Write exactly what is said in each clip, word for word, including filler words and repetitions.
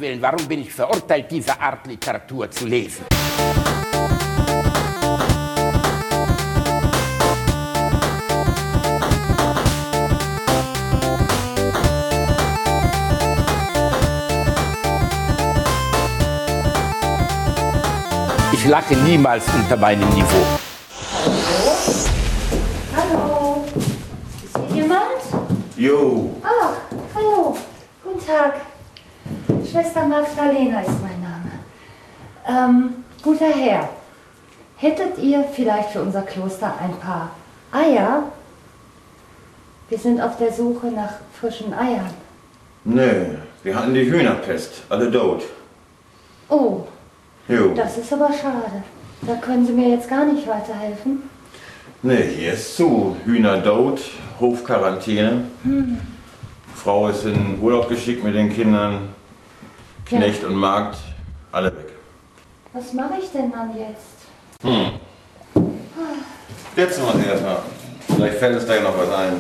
Willen, warum bin ich verurteilt, diese Art Literatur zu lesen? Ich lache niemals unter meinem Niveau. Hallo? Ist hier jemand? Jo. Ach, hallo. Guten Tag. Schwester Magdalena ist mein Name. Ähm, guter Herr, hättet ihr vielleicht für unser Kloster ein paar Eier? Wir sind auf der Suche nach frischen Eiern. Nee, wir hatten die Hühnerpest, alle tot. Oh, Jo. das ist aber schade. Da können Sie mir jetzt gar nicht weiterhelfen. Nee, hier ist zu. Hühner tot, Hofquarantäne. Hm. Frau ist in Urlaub geschickt mit den Kindern. Knecht Ja. und Magd, alle weg. Was mache ich denn dann jetzt? Hm. Jetzt mal erstmal. Vielleicht fällt es da ja noch was ein.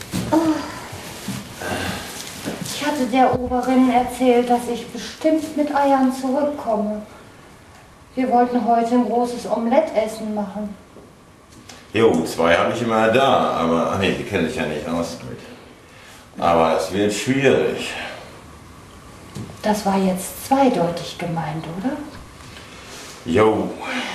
Ich hatte der Oberin erzählt, dass ich bestimmt mit Eiern zurückkomme. Wir wollten heute ein großes Omelettessen machen. Jo, zwei habe ich immer da, aber ach nee, die kenne ich ja nicht aus. Aber es wird schwierig. Das war jetzt zweideutig gemeint, oder? Jo.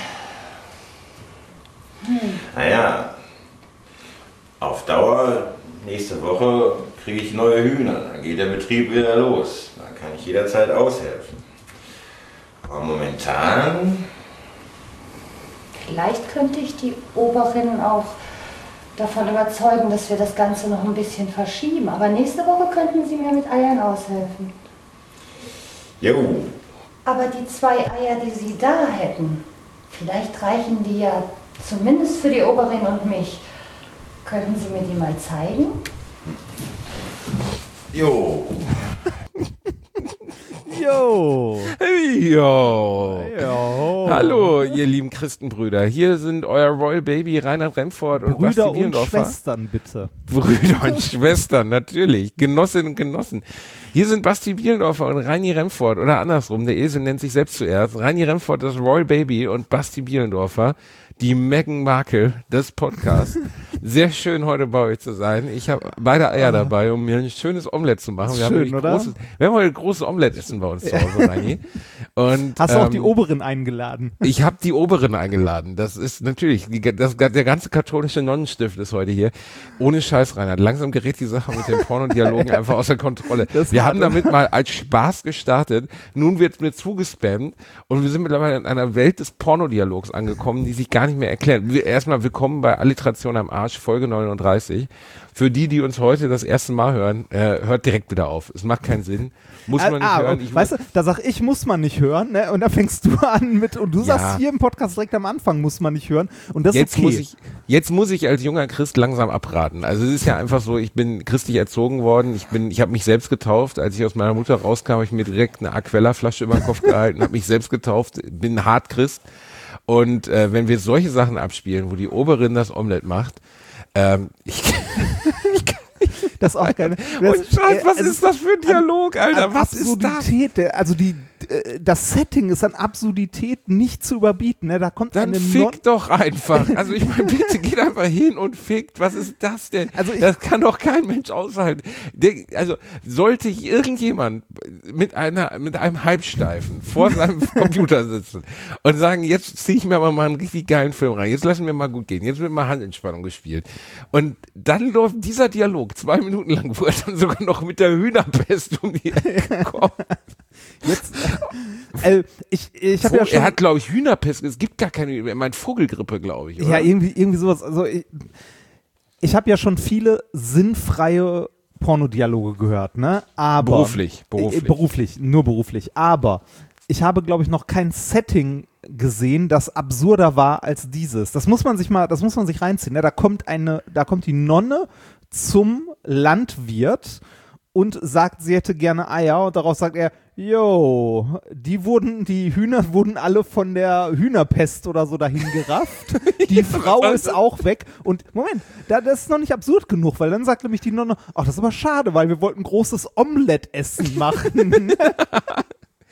Hm. Naja, auf Dauer, nächste Woche kriege ich neue Hühner. Dann geht der Betrieb wieder los. Dann kann ich jederzeit aushelfen. Aber momentan... Vielleicht könnte ich die Oberin auch davon überzeugen, dass wir das Ganze noch ein bisschen verschieben. Aber nächste Woche könnten Sie mir mit Eiern aushelfen. Jo. Aber die zwei Eier, die Sie da hätten, vielleicht reichen die ja zumindest für die Oberin und mich. Könnten Sie mir die mal zeigen? Jo. Jo. Jo. Jo. Hallo, ihr lieben Christenbrüder. Hier sind euer Royal Baby Reinhard Remford und Brüder Basti und Bielendorfer. Schwestern, bitte. Brüder und Schwestern, natürlich. Genossinnen und Genossen. Hier sind Basti Bielendorfer und Reini Remford, oder andersrum, der Esel nennt sich selbst zuerst. Reini Remford, das Royal Baby, und Basti Bielendorfer, die Meghan Markle des Podcasts. Sehr schön, heute bei euch zu sein. Ich habe beide Eier dabei, um mir ein schönes Omelett zu machen. Wir, Schön, haben oder? Großes, wir haben heute ein großes Omelett-Essen bei uns zu Hause, Reini. Und, Hast du auch ähm, die Oberin eingeladen? Ich habe die Oberin eingeladen. Das ist natürlich, die, das, der ganze katholische Nonnenstift ist heute hier. Ohne Scheiß, Reinhard. Langsam gerät die Sache mit den Pornodialogen einfach außer Kontrolle. Das wir war haben damit mal als Spaß gestartet. Nun wird mir zugespammt und wir sind mittlerweile in einer Welt des Pornodialogs angekommen, die sich gar nicht mehr erklärt. Wir, erstmal willkommen bei Alliteration am Arsch, Folge neununddreißig. Für die, die uns heute das erste Mal hören, äh, hört direkt wieder auf. Es macht keinen Sinn. Muss man nicht ah, hören. Ich weißt du, da sag ich, muss man nicht hören, ne? Und da fängst du an mit, und du Ja. sagst hier im Podcast direkt am Anfang, muss man nicht hören. Und das Jetzt ist okay. muss ich, jetzt muss ich als junger Christ langsam abraten. Also es ist ja einfach so, ich bin christlich erzogen worden. Ich bin, ich habe mich selbst getauft. Als ich aus meiner Mutter rauskam, habe ich mir direkt eine Aquella-Flasche über den Kopf gehalten, habe mich selbst getauft, bin hart Christ. Und äh, wenn wir solche Sachen abspielen, wo die Oberin das Omelett macht, ähm, ich, ich kann das ist auch keine. Und Scheiß, was also ist das für ein Dialog, Alter? an Was ist das? Absurdität, der- Also die, äh, das Setting ist an Absurdität nicht zu überbieten. Ne? Da kommt Dann eine Non- fick doch einfach. Also ich meine, bitte geht einfach hin und fickt. Was ist das denn? Also ich- das kann doch kein Mensch aushalten. Der, also sollte ich irgendjemand mit einer mit einem Halbsteifen vor seinem Computer sitzen und sagen, jetzt ziehe ich mir aber mal einen richtig geilen Film rein. Jetzt lassen wir mal gut gehen. Jetzt wird mal Handentspannung gespielt. Und dann läuft dieser Dialog zwei Minuten lang, wo er dann sogar noch mit der Hühnerpest um die Ecke kommt. Jetzt, äh, ich ich habe ja schon. Er hat, glaube ich, Hühnerpest. Es gibt gar keine, er meint Vogelgrippe, glaube ich. Oder? Ja, irgendwie, irgendwie sowas. Also ich, ich habe ja schon viele sinnfreie Pornodialoge gehört, ne? Aber Beruflich, beruflich. Äh, beruflich, nur beruflich. Aber ich habe, glaube ich, noch kein Setting gesehen, das absurder war als dieses. Das muss man sich mal, das muss man sich reinziehen. Ne? Da kommt eine, da kommt die Nonne zum Landwirt und sagt, sie hätte gerne Eier, und darauf sagt er, yo, die wurden, die Hühner wurden alle von der Hühnerpest oder so dahin gerafft. Die Frau ist auch weg. Und Moment, da, das ist noch nicht absurd genug, weil dann sagt nämlich die Nonne, ach, das ist aber schade, weil wir wollten großes Omelettessen machen.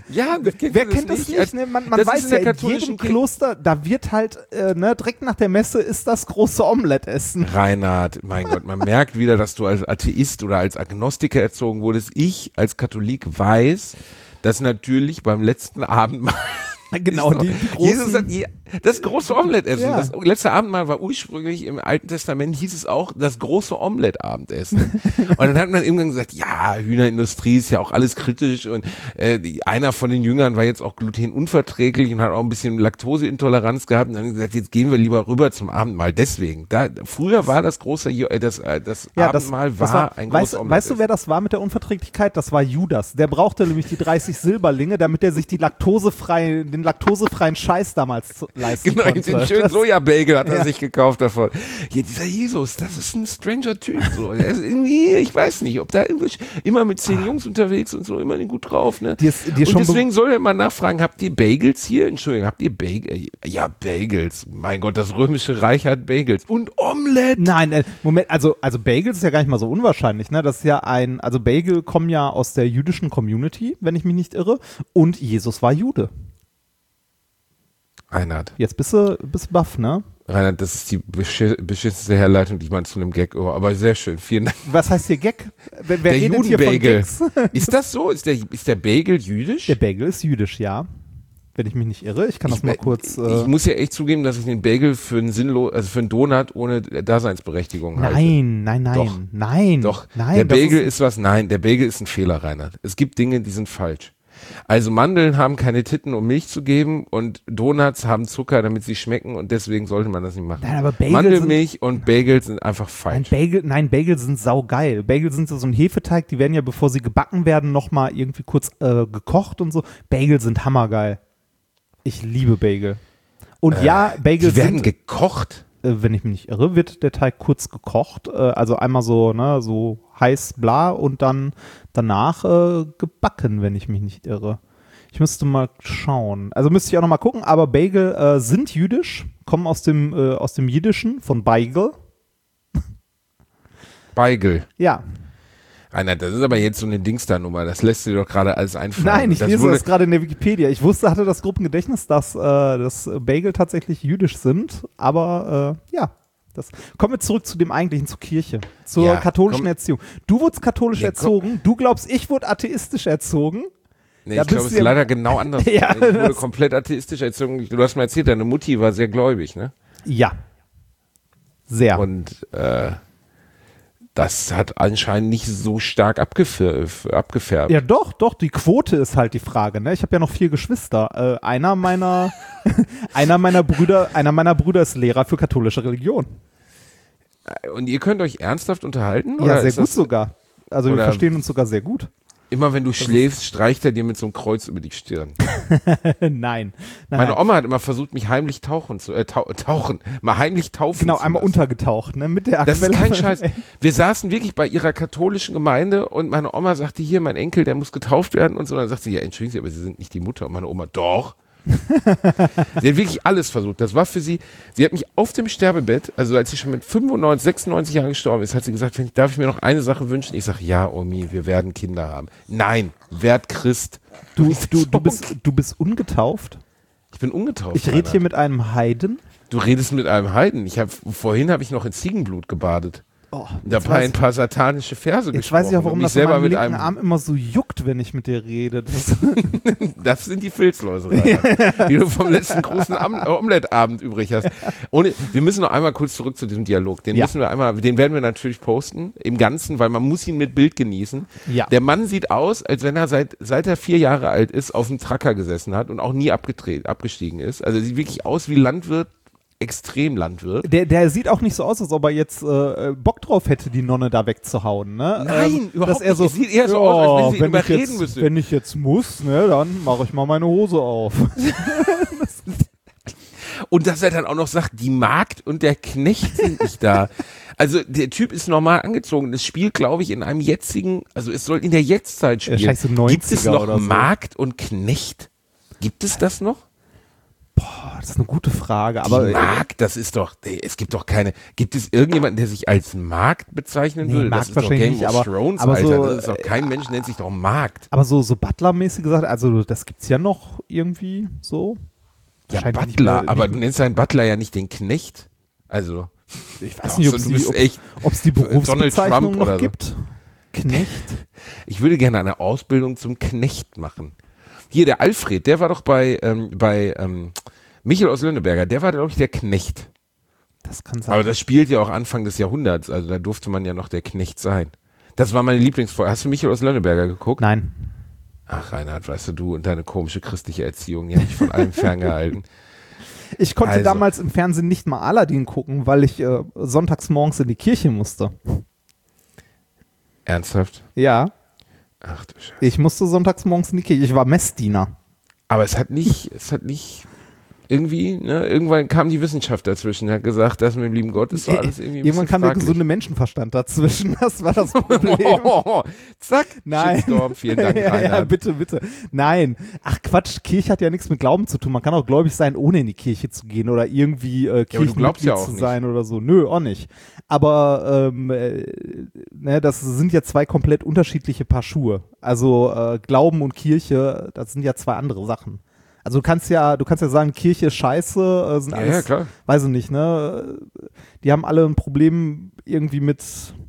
Ja, wer, wer kennt das nicht? Ne? Man, man weiß ja, in jedem Kloster, da wird halt, äh, ne, direkt nach der Messe ist das große Omelette-Essen. Reinhard, mein Gott, man merkt wieder, dass du als Atheist oder als Agnostiker erzogen wurdest. Ich als Katholik weiß, dass natürlich beim letzten Abendmahl Genau, die, die großen, Jesus hat je, das große Omelette-Essen. Ja. Das letzte Abendmahl war ursprünglich im Alten Testament, hieß es auch das große Omelette-Abendessen. Und dann hat man irgendwann gesagt, ja, Hühnerindustrie ist ja auch alles kritisch und äh, die, einer von den Jüngern war jetzt auch glutenunverträglich und hat auch ein bisschen Laktoseintoleranz gehabt und dann gesagt, jetzt gehen wir lieber rüber zum Abendmahl. Deswegen, da, früher war das große, äh, das, äh, das ja, Abendmahl das, das war, war ein weißt, großes Omelette-Essen. Weißt du, wer das war mit der Unverträglichkeit? Das war Judas. Der brauchte nämlich die dreißig Silberlinge, damit er sich die laktosefreie, den laktosefreien Scheiß damals zu, leisten genau, konnte. den schönen Sojabagel hat er Ja. sich gekauft davon. Ja, dieser Jesus, das ist ein stranger Typ. So. Er ist irgendwie, ich weiß nicht, ob da irgendwie immer mit zehn Jungs unterwegs und so, immer den gut drauf. Ne? Die ist, die ist und schon deswegen soll er mal nachfragen, habt ihr Bagels hier? Entschuldigung, habt ihr Bagels? Ja, Bagels. Mein Gott, das römische Reich hat Bagels. Und Omelette. Nein, äh, Moment, also, also Bagels ist ja gar nicht mal so unwahrscheinlich, ne? Das ist ja ein, also Bagel kommen ja aus der jüdischen Community, wenn ich mich nicht irre, und Jesus war Jude. Reinhard. Jetzt bist du, bist baff, ne? Reinhard, das ist die beschi beschissenste Herleitung, die man zu einem Gag, oh, aber sehr schön, vielen Dank. Was heißt hier Gag? Wer, wer Der redet hier von Judenbagel. Gags? Ist das so? Ist der, ist der Bagel jüdisch? Der Bagel ist jüdisch, ja. Wenn ich mich nicht irre. Ich kann das ich, mal kurz. Äh ich muss ja echt zugeben, dass ich den Bagel für einen sinnlos, also für einen Donut ohne Daseinsberechtigung halte. Nein, nein, nein, Doch. nein. Doch, nein, der das Bagel ist, ist was, nein, der Bagel ist ein Fehler, Reinhard. Es gibt Dinge, die sind falsch. Also Mandeln haben keine Titten, um Milch zu geben und Donuts haben Zucker, damit sie schmecken und deswegen sollte man das nicht machen. Nein, aber Bagel Mandelmilch sind, und Bagels sind einfach Nein, falsch. Bagel, nein, Bagel sind saugeil. Bagel sind so ein Hefeteig, die werden ja, bevor sie gebacken werden, nochmal irgendwie kurz äh, gekocht und so. Bagel sind hammergeil. Ich liebe Bagel. Und Äh, ja, Bagel die werden sind, gekocht. äh, wenn ich mich nicht irre, wird der Teig kurz gekocht. Äh, also einmal so, ne, so heiß bla und dann danach äh, gebacken, wenn ich mich nicht irre. Ich müsste mal schauen. Also müsste ich auch noch mal gucken, aber Bagel äh, sind jüdisch, kommen aus dem, äh, aus dem Jiddischen, von Beigel. Beigel. Ja. Reinhard, das ist aber jetzt so eine Dingster-Nummer. Das lässt dir doch gerade alles einfallen. Nein, ich das lese wurde, das gerade in der Wikipedia. Ich wusste, hatte das Gruppengedächtnis, dass, äh, dass Bagel tatsächlich jüdisch sind, aber äh, ja. Das. Kommen wir zurück zu dem eigentlichen, zur Kirche, zur Ja, katholischen komm. Erziehung. Du wurdest katholisch Ja, komm. erzogen, du glaubst, ich wurde atheistisch erzogen. Nee, Da ich glaube, bist es du ist ja- leider genau anders. Ja, ich wurde das- komplett atheistisch erzogen. Du hast mir erzählt, deine Mutti war sehr gläubig, ne? Ja. Sehr. Und äh, das hat anscheinend nicht so stark abgefärbt. abgefärbt. Ja, doch, doch, die Quote ist halt die Frage, ne? Ich habe ja noch vier Geschwister. Äh, einer meiner einer meiner Brüder, einer meiner Brüder ist Lehrer für katholische Religion. Und ihr könnt euch ernsthaft unterhalten? Ja, oder sehr ist gut das sogar. Also wir oder- verstehen uns sogar sehr gut. Immer wenn du schläfst, streicht er dir mit so einem Kreuz über die Stirn. nein. nein. Meine Oma hat immer versucht, mich heimlich tauchen zu, äh, tau tauchen, mal heimlich taufen Genau, zu einmal lassen. untergetaucht, ne? Mit der Das ist Aquelle. kein Scheiß. Wir saßen wirklich bei ihrer katholischen Gemeinde und meine Oma sagte, hier, mein Enkel, der muss getauft werden und so. Und dann sagte sie, ja, entschuldigen Sie, aber Sie sind nicht die Mutter. Und meine Oma, doch. Sie hat wirklich alles versucht. Das war für sie, sie hat mich auf dem Sterbebett, also als sie schon mit fünfundneunzig, sechsundneunzig Jahren gestorben ist, hat sie gesagt, darf ich mir noch eine Sache wünschen? Ich sage, ja, Omi, wir werden Kinder haben. Nein, werd Christ. Du, du, du, bist, du bist ungetauft? Ich bin ungetauft. Ich rede Reinhard. hier mit einem Heiden. Du redest mit einem Heiden. Ich hab, vorhin habe ich noch in Ziegenblut gebadet. Oh, Dabei ein paar satanische Verse Jetzt gesprochen. weiß ich auch, warum und mich das an selber meinem mit linken einem, Arm immer so juckt, wenn ich mit dir rede. Das Das sind die Filzläuse, Reinhard, die du vom letzten großen Am Omelette-Abend übrig hast. Ohne, wir müssen noch einmal kurz zurück zu diesem Dialog. Den Ja. müssen wir einmal, den werden wir natürlich posten, im Ganzen, weil man muss ihn mit Bild genießen. Ja. Der Mann sieht aus, als wenn er seit, seit er vier Jahre alt ist, auf dem Tracker gesessen hat und auch nie abgetreten, abgestiegen ist. Also er sieht wirklich aus wie Landwirt, extrem Landwirt. Der, der sieht auch nicht so aus, als ob er jetzt äh, Bock drauf hätte, die Nonne da wegzuhauen. Ne? Nein, ähm, überhaupt dass er so, nicht. Es sieht eher so ja, aus, als wenn sie ihn wenn ich überreden jetzt, müsste. Wenn ich jetzt muss, ne, dann mache ich mal meine Hose auf. Und dass er dann auch noch sagt, die Magd und der Knecht sind nicht da. Also der Typ ist normal angezogen. Das spielt, glaube ich, in einem jetzigen, also es soll in der Jetztzeit spielen. scheiße, Gibt es neunziger noch oder so. Magd und Knecht? Gibt es das noch? Boah, das ist eine gute Frage. Aber die Magd, das ist doch, es gibt doch keine, gibt es irgendjemanden, der sich als Magd bezeichnen Nee, würde? Magd Das ist doch wahrscheinlich Game nicht, of aber- Thrones, aber Alter. so, Das ist doch, kein Mensch nennt sich doch Magd. aber so, so Butler-mäßig gesagt, also das gibt's ja noch irgendwie so. Ja, Wahrscheinlich nicht Butler, mehr- aber nicht- du nennst deinen Butler ja nicht den Knecht. Also, Ich weiß nicht, ob es du die, bist ob, echt ob's die Donald Berufsbezeichnung Trump noch oder so. gibt. Knecht. Ich würde gerne eine Ausbildung zum Knecht machen. Hier, der Alfred, der war doch bei, ähm, bei ähm, Michael aus Lönneberger, der war, glaube ich, der Knecht. Das kann sein. Aber das spielt ja auch Anfang des Jahrhunderts, also da durfte man ja noch der Knecht sein. Das war meine Lieblingsfolge. Hast du Michael aus Lönneberger geguckt? Nein. Ach, Reinhard, weißt du, du und deine komische christliche Erziehung, die hat mich von allem ferngehalten. Ich konnte Also. damals im Fernsehen nicht mal Aladdin gucken, weil ich äh, sonntags morgens in die Kirche musste. Ernsthaft? Ja, Ach du Scheiße. ich musste sonntags morgens in die Kirche. Ich war Messdiener. Aber es hat nicht, es hat nicht irgendwie, ne, irgendwann kam die Wissenschaft dazwischen, hat gesagt, das mit dem lieben Gott ist doch alles irgendwie ein Irgendwann bisschen kam der fraglich. gesunde Menschenverstand dazwischen. Das war das Problem. Zack, Nein. Shitstorm, vielen Dank, ja, ja, Reinhard. bitte, bitte. Nein. Ach Quatsch, Kirche hat ja nichts mit Glauben zu tun. Man kann auch gläubig sein, ohne in die Kirche zu gehen oder irgendwie äh, aber du glaubst Kirchenmitglied ja auch zu nicht. sein oder so. Nö, auch nicht. Aber ähm, äh, ne, das sind ja zwei komplett unterschiedliche Paar Schuhe. Also äh, Glauben und Kirche, das sind ja zwei andere Sachen. Also du kannst ja, du kannst ja sagen, Kirche ist scheiße, äh, sind Ja, alles, ja, klar. weiß ich nicht, ne? Die haben alle ein Problem irgendwie mit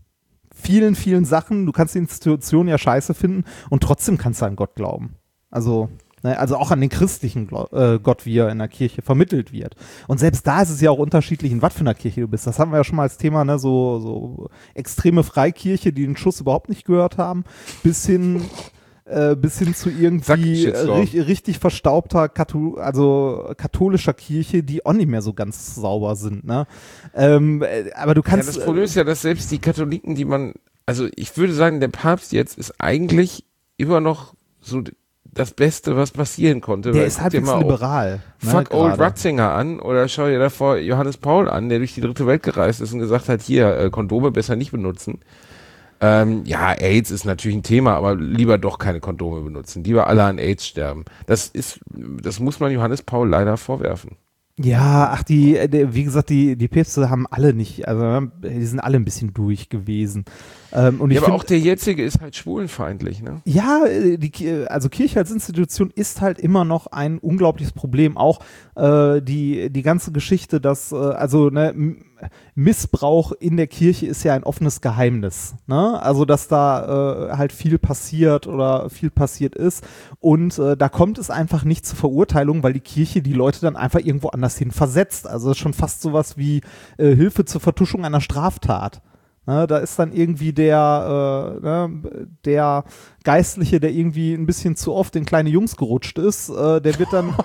vielen, vielen Sachen. Du kannst die Institution ja scheiße finden und trotzdem kannst du an Gott glauben. Also, ne, also auch an den christlichen Glau- äh, Gott, wie er in der Kirche vermittelt wird. Und selbst da ist es ja auch unterschiedlich, in was für einer Kirche du bist. Das hatten wir ja schon mal als Thema, ne? So, so extreme Freikirche, die den Schuss überhaupt nicht gehört haben, bis hin äh, bis hin zu irgendwie Zack, Shitstorm. ri richtig verstaubter Kathol also katholischer Kirche, die auch nicht mehr so ganz sauber sind. Ne? Ähm, äh, aber du Ja, kannst. das Problem ist ja, dass selbst die Katholiken, die man, also ich würde sagen, der Papst jetzt ist eigentlich immer noch so das Beste, was passieren konnte. der Weil ist guck dir halbwegs mal auch liberal. Fuck ne, Old gerade. Ratzinger an oder schau dir davor Johannes Paul an, der durch die dritte Welt gereist ist und gesagt hat, hier, äh, Kondome besser nicht benutzen. Ähm, ja, AIDS ist natürlich ein Thema, aber lieber doch keine Kondome benutzen. Lieber alle an AIDS sterben. Das ist, das muss man Johannes Paul leider vorwerfen. Ja, ach, die, äh, die, wie gesagt, die, die Päpste haben alle nicht, also die sind alle ein bisschen durch gewesen. Ähm, und ich Ja, aber find, auch der jetzige ist halt schwulenfeindlich, ne? Ja, äh, die, Ki- also Kirche als Institution ist halt immer noch ein unglaubliches Problem. Auch äh, die, die ganze Geschichte, dass, äh, also ne, M- Missbrauch in der Kirche ist ja ein offenes Geheimnis. Ne? Also, dass da äh, halt viel passiert oder viel passiert ist. Und äh, da kommt es einfach nicht zur Verurteilung, weil die Kirche die Leute dann einfach irgendwo anders hin versetzt. Also, das ist schon fast sowas wie äh, Hilfe zur Vertuschung einer Straftat. Ne, da ist dann irgendwie der, äh, ne, der Geistliche, der irgendwie ein bisschen zu oft in kleine Jungs gerutscht ist, äh, der wird dann,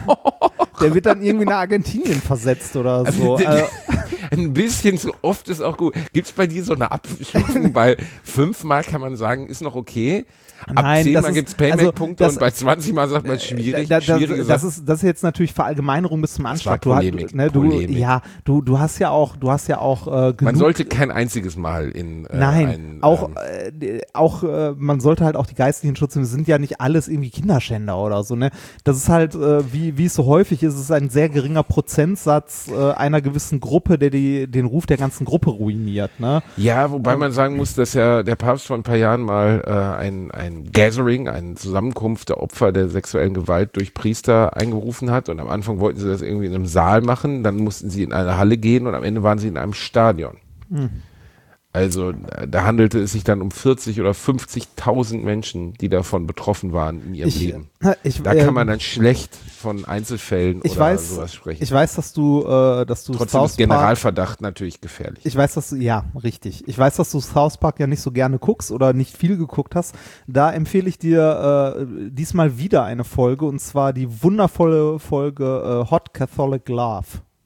der wird dann irgendwie nach Argentinien versetzt oder so. Also, äh, ein bisschen zu oft ist auch gut. Gibt's bei dir so eine Abstufung? Bei fünfmal kann man sagen, ist noch okay. Ab Nein, das zehnmal ist- gibt's Payback-Punkte also das- und bei zwanzig Mal sagt man schwierig. da, da, schwierige das, Sachen. ist, das ist jetzt natürlich Verallgemeinerung bis zum Anschlag. Du, Polemik, hast, ne, du, Polemik. ja, du, du hast ja auch, du hast ja auch äh, genug, Man sollte kein einziges Mal in äh, Nein, ein, auch, ähm, äh, die- auch äh, man sollte halt auch die geistlichen schützen. Es sind ja nicht alles irgendwie Kinderschänder oder so. Ne? Das ist halt, äh, wie, wie es so häufig ist, es ist ein sehr geringer Prozentsatz äh, einer gewissen Gruppe, der die, den Ruf der ganzen Gruppe ruiniert. Ne? Ja, wobei man sagen muss, dass ja der Papst vor ein paar Jahren mal äh, ein, ein Gathering, eine Zusammenkunft der Opfer der sexuellen Gewalt durch Priester eingerufen hat und am Anfang wollten sie das irgendwie in einem Saal machen, dann mussten sie in eine Halle gehen und am Ende waren sie in einem Stadion. Hm. Also äh, da handelte es sich dann um vierzig oder fünfzigtausend Menschen, die davon betroffen waren in ihrem Ich, Leben. äh, ich, Da äh, kann man dann schlecht von Einzelfällen ich oder weiß, sowas sprechen. ich weiß, dass du, äh, dass du Trotzdem South ist Park, Generalverdacht natürlich gefährlich. ich weiß, dass du, ja, richtig. Ich weiß, dass du South Park ja nicht so gerne guckst oder nicht viel geguckt hast. Da empfehle ich dir äh, diesmal wieder eine Folge und zwar die wundervolle Folge äh, Hot Catholic Love.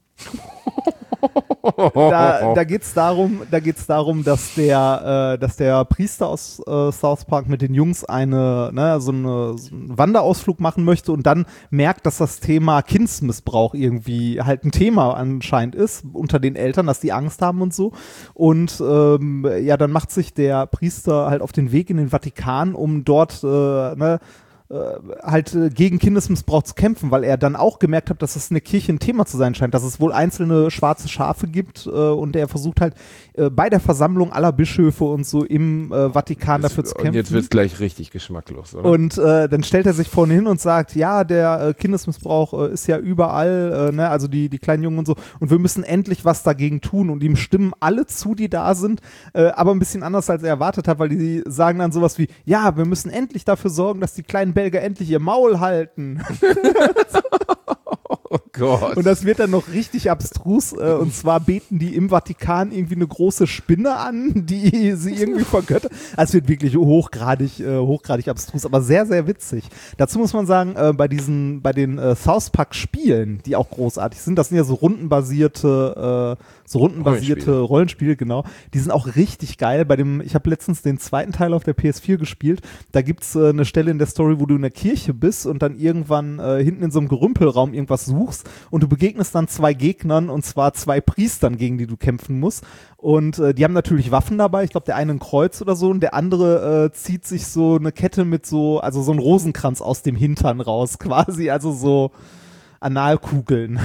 Da, da geht es darum, da geht's darum, dass der, äh, dass der Priester aus äh, South Park mit den Jungs eine, ne, so, eine, so einen Wanderausflug machen möchte und dann merkt, dass das Thema Kindsmissbrauch irgendwie halt ein Thema anscheinend ist unter den Eltern, dass die Angst haben und so. Und ähm, ja, dann macht sich der Priester halt auf den Weg in den Vatikan, um dort äh, ne, halt äh, gegen Kindesmissbrauch zu kämpfen, weil er dann auch gemerkt hat, dass es in der Kirche ein Thema zu sein scheint, dass es wohl einzelne schwarze Schafe gibt äh, und er versucht halt äh, bei der Versammlung aller Bischöfe und so im äh, Vatikan Das- dafür zu Und kämpfen. jetzt wird es gleich richtig geschmacklos, oder? Und äh, dann stellt er sich vorne hin und sagt, ja, der äh, Kindesmissbrauch äh, ist ja überall, äh, ne, also die, die kleinen Jungen und so, und wir müssen endlich was dagegen tun. Und ihm stimmen alle zu, die da sind, äh, aber ein bisschen anders, als er erwartet hat, weil die sagen dann sowas wie, ja, wir müssen endlich dafür sorgen, dass die kleinen Belgier endlich ihr Maul halten. oh Gott. Und das wird dann noch richtig abstrus. Äh, und zwar beten die im Vatikan irgendwie eine große Spinne an, die sie irgendwie vergöttern. Also es wird wirklich hochgradig, äh, hochgradig abstrus, aber sehr, sehr witzig. Dazu muss man sagen, äh, bei diesen, bei den äh, South Park Spielen, die auch großartig sind, das sind ja so rundenbasierte, äh, so rundenbasierte Rollenspiele. Rollenspiele, genau. Die sind auch richtig geil. Bei dem, ich habe letztens den zweiten Teil auf der P S vier gespielt. Da gibt's äh, eine Stelle in der Story, wo du in der Kirche bist und dann irgendwann äh, hinten in so einem Gerümpelraum irgendwas suchst und du begegnest dann zwei Gegnern und zwar zwei Priestern, gegen die du kämpfen musst. Und äh, die haben natürlich Waffen dabei. Ich glaube, der eine ein Kreuz oder so und der andere äh, zieht sich so eine Kette mit so, also so ein Rosenkranz aus dem Hintern raus, quasi, also so Analkugeln.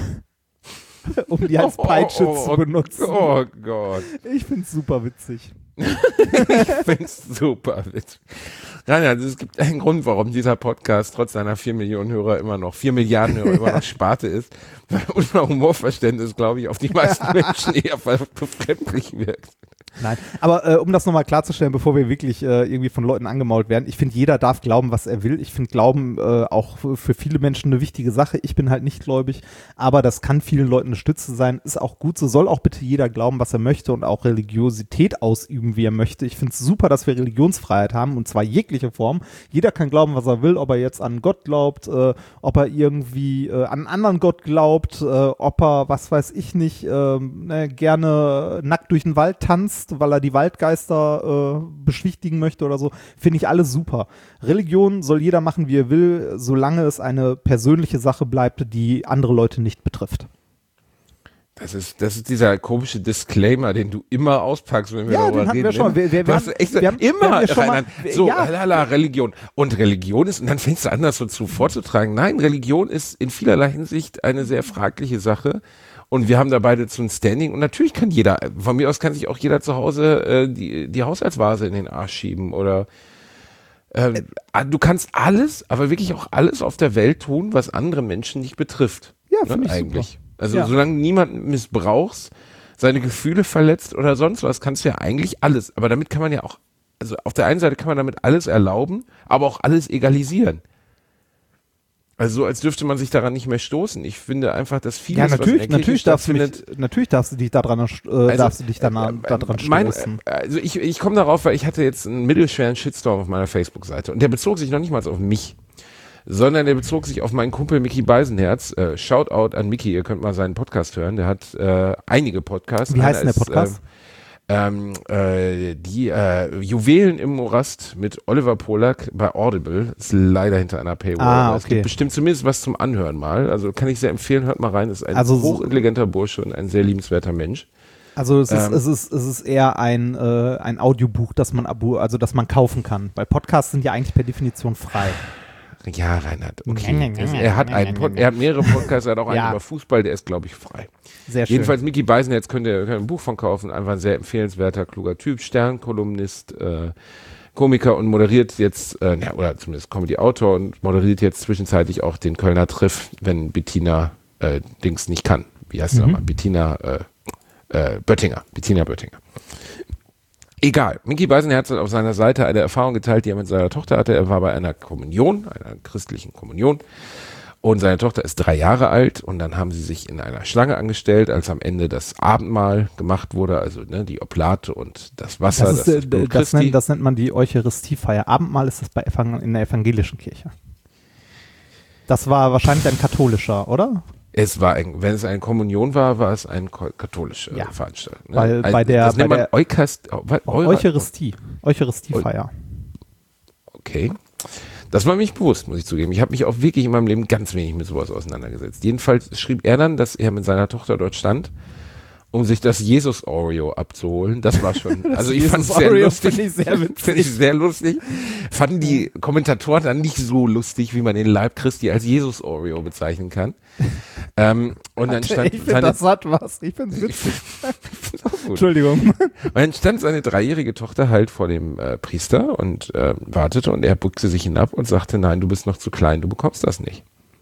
um die als Peitsche oh, oh, zu oh, benutzen. Oh Gott. Ich find's super witzig. Ich find's super witzig. Nein, also es gibt einen Grund, warum dieser Podcast trotz seiner vier Millionen Hörer immer noch, vier Milliarden Hörer immer noch Sparte ist, weil unser Humorverständnis, glaube ich, auf die meisten Menschen eher befremdlich wirkt. Nein, aber äh, um das nochmal klarzustellen, bevor wir wirklich äh, irgendwie von Leuten angemault werden, ich finde, jeder darf glauben, was er will. Ich finde Glauben äh, auch für, für viele Menschen eine wichtige Sache. Ich bin halt nicht gläubig, aber das kann vielen Leuten eine Stütze sein. Ist auch gut so. Soll auch bitte jeder glauben, was er möchte und auch Religiosität ausüben, wie er möchte. Ich finde es super, dass wir Religionsfreiheit haben und zwar jegliche Form. Jeder kann glauben, was er will, ob er jetzt an Gott glaubt, äh, ob er irgendwie äh, an einen anderen Gott glaubt, äh, ob er, was weiß ich nicht, äh, ne, gerne nackt durch den Wald tanzt, weil er die Waldgeister äh, beschwichtigen möchte oder so, finde ich alles super. Religion soll jeder machen, wie er will, solange es eine persönliche Sache bleibt, die andere Leute nicht betrifft. Das ist, das ist dieser komische Disclaimer, den du immer auspackst, wenn wir Ja, darüber den hatten reden. wir schon mal. Wir- wir- du wir hast haben- echt so, wir haben- wir immer haben ja schon mal- Reinhard, so, ja. lala, Religion. Und Religion ist, und dann fängst du an, das so zu vorzutragen. Nein, Religion ist in vielerlei Hinsicht eine sehr fragliche Sache. Und wir haben da beide so ein Standing. Und natürlich kann jeder, von mir aus kann sich auch jeder zu Hause äh, die, die Haushaltsvase in den Arsch schieben oder äh, du kannst alles, aber wirklich auch alles auf der Welt tun, was andere Menschen nicht betrifft. Ja, finde ich eigentlich. super. Also Ja. solange niemand missbrauchst, seine Gefühle verletzt oder sonst was, kannst du ja eigentlich alles. Aber damit kann man ja auch, also auf der einen Seite kann man damit alles erlauben, aber auch alles egalisieren. Also so, als dürfte man sich daran nicht mehr stoßen. Ich finde einfach, dass vieles, Ja, was in natürlich, der Kirche natürlich darfst, du stattfindet, dich, natürlich darfst du dich daran, äh, darfst du dich danach, daran mein, stoßen. äh, also ich, ich komme darauf, weil ich hatte jetzt einen mittelschweren Shitstorm auf meiner Facebook-Seite und der bezog sich noch nicht mal auf mich, sondern der bezog sich auf meinen Kumpel Micky Beisenherz. Äh, Shoutout an Micky, ihr könnt mal seinen Podcast hören. Der hat äh, einige Podcasts. Wie heißt Einer denn der Podcast? Ist, ähm, äh, die äh, Juwelen im Morast mit Oliver Polak bei Audible. Ist leider hinter einer Paywall. Ah, aber Es okay. gibt bestimmt zumindest was zum Anhören mal. Also kann ich sehr empfehlen, hört mal rein. Ist ein Also so- hochintelligenter Bursche und ein sehr liebenswerter Mensch. Also es ist, Ähm, es ist, es ist eher ein, äh, ein Audiobuch, das man abo, also das man kaufen kann. Weil Podcasts sind ja eigentlich per Definition frei. Ja, Reinhard, Nee, okay. nee, nee, Also nee, er hat nee, einen nee, Pod, nee. er hat mehrere Podcasts, er hat auch einen Ja. über Fußball, der ist, glaube ich, frei. Sehr schön. Jedenfalls Micky Beisenherz könnt ihr, könnt ihr ein Buch von kaufen, einfach ein sehr empfehlenswerter, kluger Typ, Sternkolumnist, äh, Komiker und moderiert jetzt, äh, ja, oder zumindest Comedy-Autor und moderiert jetzt zwischenzeitlich auch den Kölner Triff, wenn Bettina äh, Dings nicht kann. Wie heißt sie Mhm. nochmal? Bettina äh, äh, Böttinger. Bettina Böttinger. Egal. Micky Beisenherz hat auf seiner Seite eine Erfahrung geteilt, die er mit seiner Tochter hatte. Er war bei einer Kommunion, einer christlichen Kommunion. Und seine Tochter ist drei Jahre alt und dann haben sie sich in einer Schlange angestellt, als am Ende das Abendmahl gemacht wurde, also ne, die Oblate und das Wasser. Das, ist, äh, Blut das, Christi. nennt, das nennt man die Eucharistiefeier. Abendmahl ist das bei Evangel in der evangelischen Kirche. Das war wahrscheinlich ein katholischer, oder? Es war ein, wenn es eine Kommunion war, war es eine ko- katholische Ja. Veranstaltung. Ne? Weil ein, bei der- das nennt bei man der- Eukast, oh, was? Eura- Eucharistie. Eucharistiefeier. Okay. Das war mir nicht bewusst, muss ich zugeben. Ich habe mich auch wirklich in meinem Leben ganz wenig mit sowas auseinandergesetzt. Jedenfalls schrieb er dann, dass er mit seiner Tochter dort stand um sich das Jesus-Oreo abzuholen. Das war schon, also ich fand es sehr Jesus-Oreo lustig. finde ich sehr witzig. Finde ich sehr lustig. Fanden die Kommentatoren dann nicht so lustig, wie man den Leib Christi als Jesus-Oreo bezeichnen kann. ähm, und dann stand Ich finde, das hat was. Ich finde es witzig. Entschuldigung. Und dann stand seine dreijährige Tochter halt vor dem äh, Priester und äh, wartete und er bückte sich hinab und sagte, nein, du bist noch zu klein, du bekommst das nicht.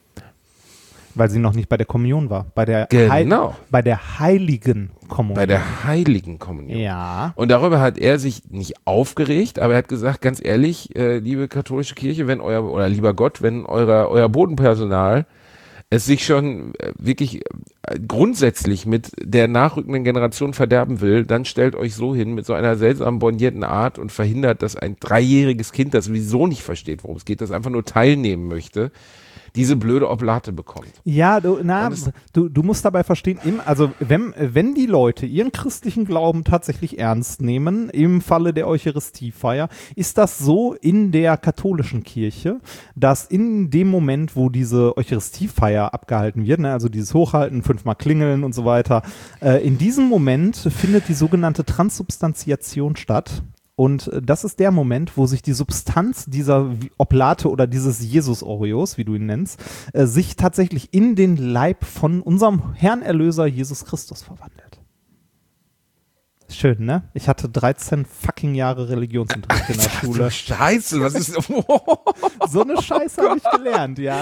Weil sie noch nicht bei der Kommunion war. Bei der, Genau. Heil- bei der heiligen Kommunion. Bei der heiligen Kommunion. Ja. Und darüber hat er sich nicht aufgeregt, aber er hat gesagt, ganz ehrlich, äh, liebe katholische Kirche, wenn euer, oder lieber Gott, wenn euer, euer Bodenpersonal es sich schon äh, wirklich äh, grundsätzlich mit der nachrückenden Generation verderben will, dann stellt euch so hin mit so einer seltsam bornierten Art und verhindert, dass ein dreijähriges Kind, das sowieso nicht versteht, worum es geht, das einfach nur teilnehmen möchte, diese blöde Oblate bekommt. Ja, du, na, du, du musst dabei verstehen, im, also wenn, wenn die Leute ihren christlichen Glauben tatsächlich ernst nehmen, im Falle der Eucharistiefeier, ist das so in der katholischen Kirche, dass in dem Moment, wo diese Eucharistiefeier abgehalten wird, ne, also dieses Hochhalten, fünfmal klingeln und so weiter, äh, in diesem Moment findet die sogenannte Transsubstantiation statt. Und das ist der Moment, wo sich die Substanz dieser Oblate oder dieses Jesus-Oreos, wie du ihn nennst, äh, sich tatsächlich in den Leib von unserem Herrn Erlöser Jesus Christus verwandelt. Schön, ne? Ich hatte dreizehn fucking Jahre Religionsunterricht in der Schule. Scheiße, was ist... So eine Scheiße habe ich gelernt, ja.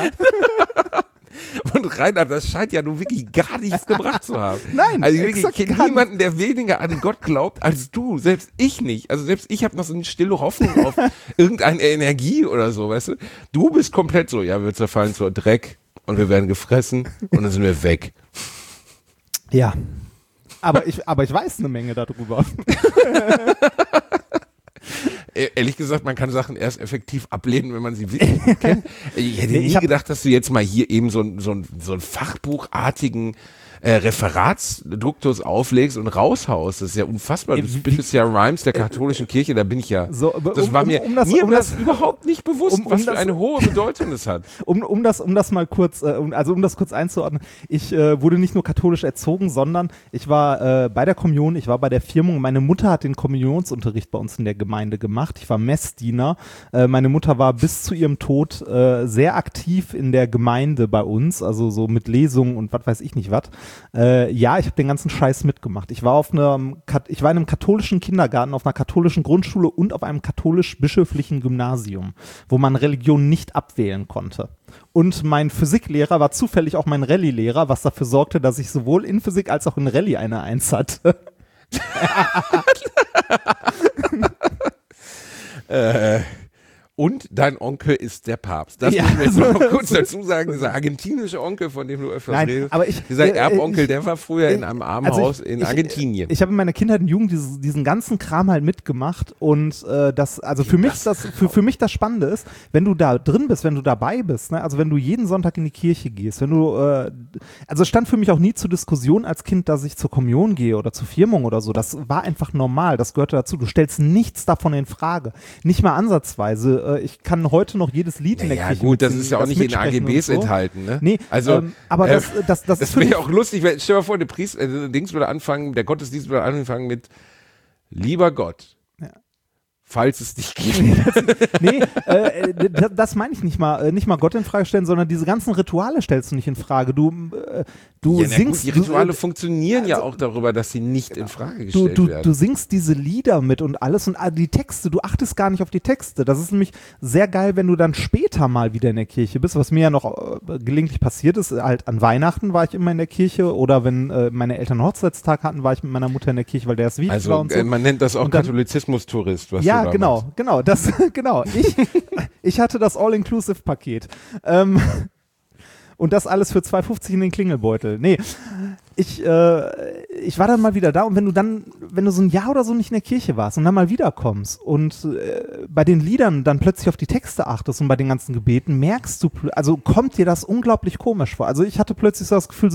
Und Reinhard, das scheint ja nun wirklich gar nichts gebracht zu haben. Nein, also ich exakt kenne gar niemanden, der weniger an Gott glaubt als du. Selbst ich nicht. Also selbst ich habe noch so eine stille Hoffnung auf irgendeine Energie oder so, weißt du? Du bist komplett so, ja, wir zerfallen zur Dreck und wir werden gefressen und dann sind wir weg. Ja. Aber ich, aber ich weiß eine Menge darüber. Ehrlich gesagt, man kann Sachen erst effektiv ablehnen, wenn man sie wirklich gut kennt. Ich hätte Nee, nie ich hab- gedacht, dass du jetzt mal hier eben so, ein- so, ein- so einen fachbuchartigen äh, Referatsduktus auflegst und raushaust. Das ist ja unfassbar. Du Äh, wie- bittest ja Rhymes der katholischen Kirche, da bin ich ja. So, aber das um- war um- mir, um das- mir um war das- das überhaupt nicht bewusst, um- um was für das- eine hohe Bedeutung das hat. Um, um, das, um das mal kurz, äh, um, also um das kurz einzuordnen, ich äh, wurde nicht nur katholisch erzogen, sondern ich war äh, bei der Kommunion, ich war bei der Firmung. Meine Mutter hat den Kommunionsunterricht bei uns in der Gemeinde gemacht. Ich war Messdiener. Äh, meine Mutter war bis zu ihrem Tod äh, sehr aktiv in der Gemeinde bei uns, also so mit Lesungen und was weiß ich nicht was. Äh, ja, ich habe den ganzen Scheiß mitgemacht. Ich war auf einem, Kat- ich war in einem katholischen Kindergarten, auf einer katholischen Grundschule und auf einem katholisch-bischöflichen Gymnasium, wo man Religion nicht abwählen konnte. Und mein Physiklehrer war zufällig auch mein Rallye-Lehrer, was dafür sorgte, dass ich sowohl in Physik als auch in Rallye eine Eins hatte. Äh, und dein Onkel ist der Papst. Das Ja, muss ich jetzt so- noch kurz dazu sagen. Dieser argentinische Onkel, von dem du öfters Nein, redest. aber ich- dieser äh, Erbonkel, ich- der war früher in äh, einem also Armenhaus ich- in ich- Argentinien. Ich habe in meiner Kindheit und Jugend dieses, diesen ganzen Kram halt mitgemacht und äh, das, also für mich das, für, für mich das Spannende ist, wenn du da drin bist, wenn du dabei bist, ne? Also wenn du jeden Sonntag in die Kirche gehst, wenn du, äh, also es stand für mich auch nie zur Diskussion als Kind, dass ich zur Kommunion gehe oder zur Firmung oder so. Das war einfach normal, das gehörte dazu. Du stellst nichts davon in Frage, nicht mal ansatzweise. Äh, ich kann heute noch jedes Lied in der Ja Kirche gut, das mitsingen, ist ja auch nicht in A G mitsprechen Bs und so. enthalten, ne? Nee, also, ähm, aber äh, das, das, das, Das ist für wäre mich ja auch lustig, wenn, stell dir mal vor, der Priester, äh, Dings würde anfangen, der Gottesdienst würde anfangen mit Lieber Gott, Ja. falls es dich gibt. Nee, äh, äh, das, das meine ich nicht mal, äh, nicht mal Gott in Frage stellen, sondern diese ganzen Rituale stellst du nicht in Frage. Du, äh, du ja, na singst, gut, die Rituale du, äh, funktionieren ja auch darüber, dass sie nicht in Frage du, gestellt du, werden. du singst diese Lieder mit und alles und die Texte, du achtest gar nicht auf die Texte. Das ist nämlich sehr geil, wenn du dann später mal wieder in der Kirche bist, was mir ja noch äh, gelegentlich passiert ist. Halt an Weihnachten war ich immer in der Kirche oder wenn äh, meine Eltern Hochzeitstag hatten, war ich mit meiner Mutter in der Kirche, weil der ist wichtig war also und so. äh, man nennt das auch Und dann- Katholizismus-Tourist, was Ja, du da genau, machst. genau, das, genau. Ich, ich hatte das All-Inclusive-Paket. Ähm, und das alles für zwei fünfzig in den Klingelbeutel. Nee, ich, äh, ich war dann mal wieder da und wenn du dann, wenn du so ein Jahr oder so nicht in der Kirche warst und dann mal wiederkommst und äh, bei den Liedern dann plötzlich auf die Texte achtest und bei den ganzen Gebeten, merkst du, pl- also kommt dir das unglaublich komisch vor. Also ich hatte plötzlich so das Gefühl so,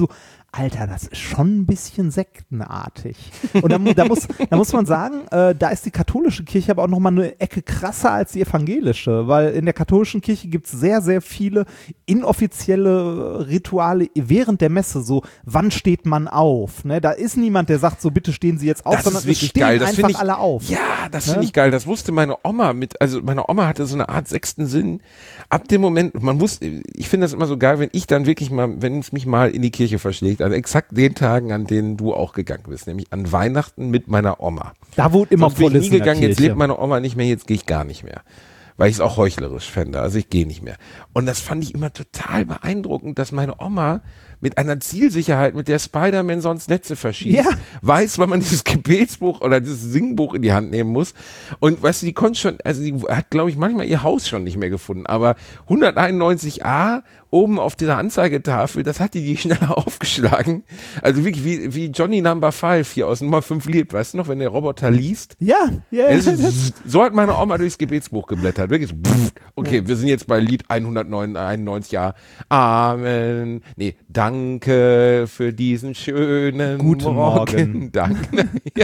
Alter, das ist schon ein bisschen sektenartig. Und da, mu- da, muss, da muss man sagen, äh, da ist die katholische Kirche aber auch nochmal eine Ecke krasser als die evangelische, weil in der katholischen Kirche gibt es sehr, sehr viele inoffizielle Rituale während der Messe, so wann steht man auf, ne? Da ist niemand, der sagt so, bitte stehen Sie jetzt auf, Das sondern ist wirklich es stehen geil. Das einfach finde ich, alle auf. Ja, das Ne? finde ich geil. Das wusste meine Oma mit, also meine Oma hatte so eine Art sechsten Sinn. Ab dem Moment, man wusste, ich finde das immer so geil, wenn ich dann wirklich mal, wenn es mich mal in die Kirche verschlägt, also exakt den Tagen, an denen du auch gegangen bist, nämlich an Weihnachten mit meiner Oma. Da wurde immer Sonst bin voll ich nie in der gegangen, jetzt Kirche. lebt meine Oma nicht mehr, jetzt gehe ich gar nicht mehr. Weil ich es auch heuchlerisch fände. Also ich gehe nicht mehr. Und das fand ich immer total beeindruckend, dass meine Oma mit einer Zielsicherheit, mit der Spider-Man sonst Netze verschießt, Ja. weiß, wann man dieses Gebetsbuch oder dieses Singbuch in die Hand nehmen muss. Und weißt du, die konnte schon, also die hat, glaube ich, manchmal ihr Haus schon nicht mehr gefunden. Aber hunderteinundneunzig a oben auf dieser Anzeigetafel, das hat die die schneller aufgeschlagen. Also wirklich wie, wie Johnny Number Five hier aus Nummer fünf lebt. Weißt du noch, wenn der Roboter liest? Ja, ja. Es ist, so hat meine Oma durchs Gebetsbuch geblättert. Wirklich so, pff, okay, wir sind jetzt bei Lied hunderteinundneunzig a. Amen. Nee, danke für diesen schönen Guten Morgen. Morgen. Danke. Ja.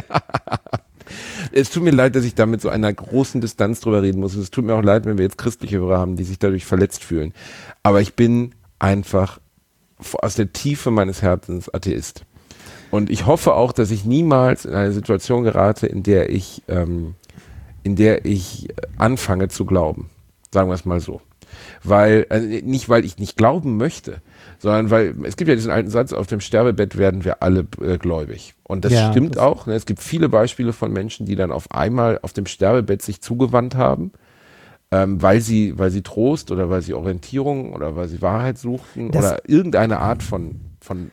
Es tut mir leid, dass ich da mit so einer großen Distanz drüber reden muss. Es tut mir auch leid, wenn wir jetzt christliche Hörer haben, die sich dadurch verletzt fühlen. Aber ich bin einfach aus der Tiefe meines Herzens Atheist. Und ich hoffe auch, dass ich niemals in eine Situation gerate, in der ich, ähm, in der ich anfange zu glauben. Sagen wir es mal so. Weil, also nicht weil ich nicht glauben möchte, sondern weil, es gibt ja diesen alten Satz, auf dem Sterbebett werden wir alle äh, gläubig. Und das Ja, stimmt das- auch. Ne? Es gibt viele Beispiele von Menschen, die dann auf einmal auf dem Sterbebett sich zugewandt haben, ähm, weil sie, weil sie Trost oder weil sie Orientierung oder weil sie Wahrheit suchten Das- oder irgendeine Art von, von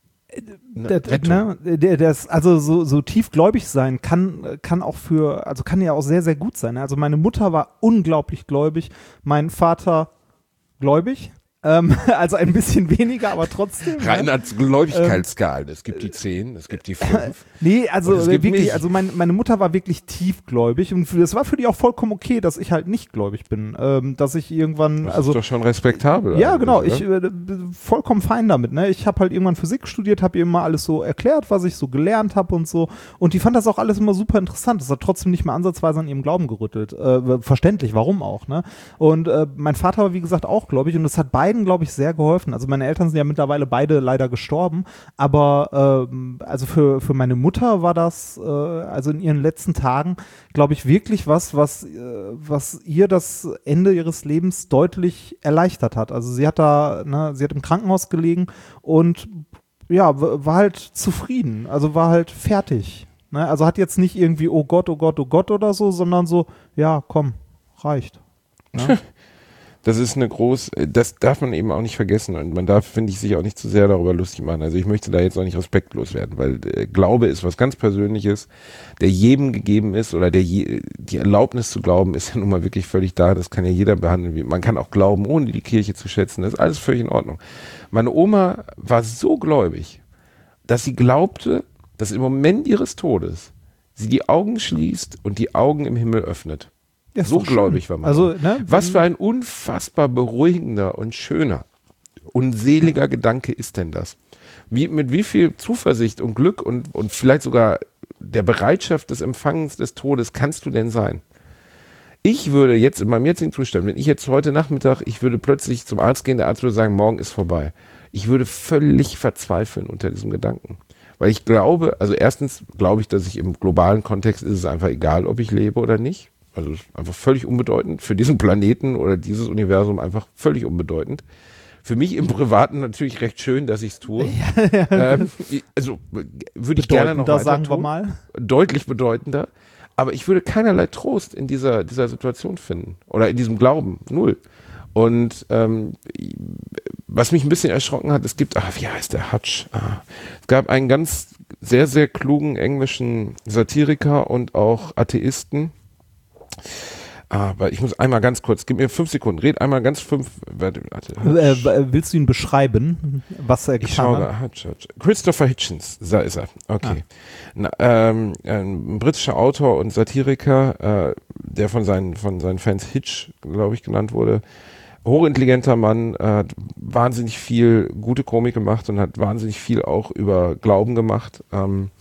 ne, Das, Rettung. ne, der, das, also so, so tiefgläubig sein kann, kann auch für, also kann ja auch sehr, sehr gut sein. Also meine Mutter war unglaublich gläubig, mein Vater gläubig, ähm, also ein bisschen weniger, aber trotzdem. ne? Reinhards Gläubigkeitsskalen. Es gibt die zehn, es gibt die fünf. Nee, also Und es gibt wirklich, mich. also mein, meine Mutter war wirklich tiefgläubig und das war für die auch vollkommen okay, dass ich halt nicht gläubig bin, ähm, dass ich irgendwann, Das also ist doch schon respektabel. ja, eigentlich, genau. oder? Ich äh, bin vollkommen fein damit. Ne? Ich habe halt irgendwann Physik studiert, habe ihr immer alles so erklärt, was ich so gelernt habe und so. Und die fand das auch alles immer super interessant. Das hat trotzdem nicht mehr ansatzweise an ihrem Glauben gerüttelt. Äh, verständlich, warum auch. Ne? Und äh, mein Vater war, wie gesagt, auch gläubig. Und das hat beiden, glaube ich, sehr geholfen. Also meine Eltern sind ja mittlerweile beide leider gestorben. Aber ähm, also für, für meine Mutter war das, äh, also in ihren letzten Tagen, glaube ich, wirklich was, was, äh, was ihr das Ende ihres Lebens deutlich erleichtert hat. Also sie hat da, ne, sie hat im Krankenhaus gelegen und ja, w- war halt zufrieden, also war halt fertig. Ne? Also hat jetzt nicht irgendwie, oh Gott, oh Gott, oh Gott oder so, sondern so, ja, komm, reicht. Ne? Das ist eine groß, das darf man eben auch nicht vergessen und man darf, finde ich, sich auch nicht zu sehr darüber lustig machen. Also ich möchte da jetzt auch nicht respektlos werden, weil äh, Glaube ist was ganz Persönliches, der jedem gegeben ist oder der je, die Erlaubnis zu glauben ist ja nun mal wirklich völlig da. Das kann ja jeder behandeln. Wie- Man kann auch glauben, ohne die Kirche zu schätzen. Das ist alles völlig in Ordnung. Meine Oma war so gläubig, dass sie glaubte, dass im Moment ihres Todes sie die Augen schließt und die Augen im Himmel öffnet. Ja, ist So doch schön. gläubig war man. Also, ne, Was für ein unfassbar beruhigender und schöner und seliger Gedanke ist denn das? Wie, mit wie viel Zuversicht und Glück und, und vielleicht sogar der Bereitschaft des Empfangens des Todes kannst du denn sein? Ich würde jetzt in meinem jetzigen Zustand, wenn ich jetzt heute Nachmittag, ich würde plötzlich zum Arzt gehen, der Arzt würde sagen, morgen ist vorbei. Ich würde völlig verzweifeln unter diesem Gedanken. Weil ich glaube, also erstens glaube ich, dass ich im globalen Kontext ist es einfach egal, ob ich lebe oder nicht. Also es ist einfach völlig unbedeutend. Für diesen Planeten oder dieses Universum einfach völlig unbedeutend. Für mich im Privaten natürlich recht schön, dass ich es tue. ähm, also würde ich gerne noch bedeutender, weiter sagen wir tun. mal. Deutlich bedeutender. Aber ich würde keinerlei Trost in dieser, dieser Situation finden. Oder in diesem Glauben. Null. Und ähm, was mich ein bisschen erschrocken hat, es gibt, ah, wie heißt der Hutch? Ah, es gab einen ganz sehr, sehr klugen englischen Satiriker und auch Atheisten. Aber ich muss einmal ganz kurz, gib mir fünf Sekunden, red einmal ganz fünf, warte, warte. Äh, w- willst du ihn beschreiben, was er Ich getan schaue hat? da, Hutch, Hutch. Christopher Hitchens, da ist er, okay. Na, ähm, ein britischer Autor und Satiriker, äh, der von seinen, von seinen Fans Hitch, glaube ich, genannt wurde. hochintelligenter Mann, äh, hat wahnsinnig viel gute Komik gemacht und hat wahnsinnig viel auch über Glauben gemacht. Ähm,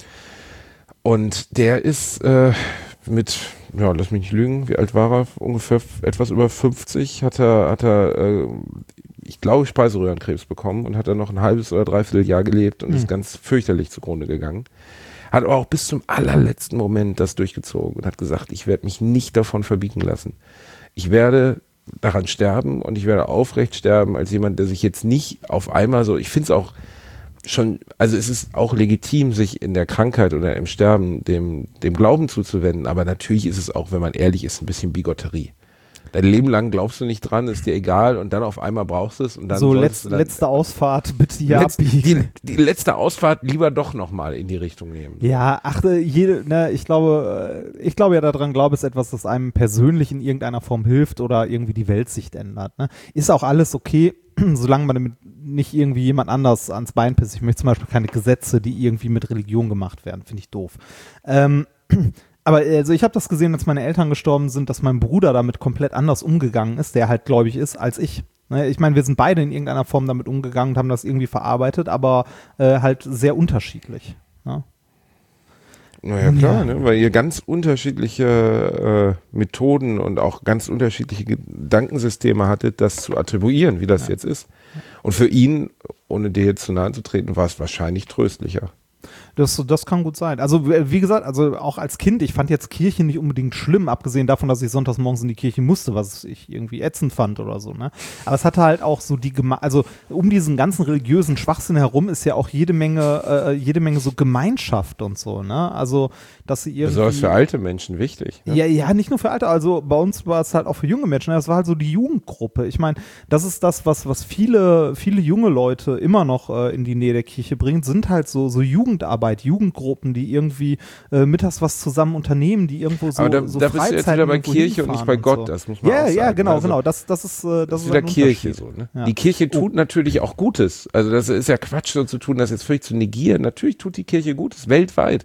und der ist äh, mit, ja, lass mich nicht lügen, wie alt war er? Ungefähr f- etwas über fünfzig, hat er, hat er äh, ich glaube, Speiseröhrenkrebs bekommen und hat dann noch ein halbes oder dreiviertel Jahr gelebt und Mhm. ist ganz fürchterlich zugrunde gegangen. Hat aber auch bis zum allerletzten Moment das durchgezogen und hat gesagt, ich werde mich nicht davon verbiegen lassen. Ich werde daran sterben und ich werde aufrecht sterben als jemand, der sich jetzt nicht auf einmal so, ich finde es auch schon, also es ist auch legitim, sich in der Krankheit oder im Sterben dem, dem Glauben zuzuwenden, aber natürlich ist es auch, wenn man ehrlich ist, ein bisschen Bigotterie. Dein Leben lang glaubst du nicht dran, ist dir egal und dann auf einmal brauchst du es und dann So, sollst letz, du dann, letzte Ausfahrt, bitte hier letz, abbiegen. die, die letzte Ausfahrt lieber doch nochmal in die Richtung nehmen. Ja, ach, äh, jede, ne, ich glaube, äh, ich glaube ja daran, Glaube ist etwas, das einem persönlich in irgendeiner Form hilft oder irgendwie die Weltsicht ändert. Ne? Ist auch alles okay, solange man damit nicht irgendwie jemand anders ans Bein pisst. Ich möchte zum Beispiel keine Gesetze, die irgendwie mit Religion gemacht werden, finde ich doof. Ähm, aber also ich habe das gesehen, als meine Eltern gestorben sind, dass mein Bruder damit komplett anders umgegangen ist, der halt gläubig ist, als ich. Ne, ich meine, wir sind beide in irgendeiner Form damit umgegangen und haben das irgendwie verarbeitet, aber äh, halt sehr unterschiedlich. Ne? Naja, klar, Ja. ne? Weil ihr ganz unterschiedliche äh, Methoden und auch ganz unterschiedliche Gedankensysteme hattet, das zu attribuieren, wie das jetzt ist. Und für ihn, ohne dir jetzt zu nahe zu treten, war es wahrscheinlich tröstlicher. Das, das kann gut sein. Also wie gesagt, also auch als Kind, ich fand jetzt Kirche nicht unbedingt schlimm, abgesehen davon, dass ich sonntags morgens in die Kirche musste, was ich irgendwie ätzend fand oder so. Ne? Aber es hatte halt auch so die, Geme- also um diesen ganzen religiösen Schwachsinn herum ist ja auch jede Menge, äh, jede Menge so Gemeinschaft und so. Ne? Also dass sie irgendwie Besonders für alte Menschen wichtig. Ne? Ja, ja, nicht nur für Alte, also bei uns war es halt auch für junge Menschen, das war halt so die Jugendgruppe. Ich meine, das ist das, was, was viele, viele junge Leute immer noch äh, in die Nähe der Kirche bringt, sind halt so, so Jugendarbeit, Jugendgruppen, die irgendwie äh, mittags was zusammen unternehmen, die irgendwo so Aber da, so da bist du jetzt wieder bei irgendwo Kirche und nicht bei hinfahren Gott, so. das muss man Ja, auch sagen. ja, genau, Also, genau, das, das ist, äh, das Das ist ist wieder ein Kirche Unterschied. so. Ne? Ja. Die Kirche tut natürlich auch Gutes. Also das ist ja Quatsch, so zu tun, das jetzt völlig zu negieren. Natürlich tut die Kirche Gutes, weltweit.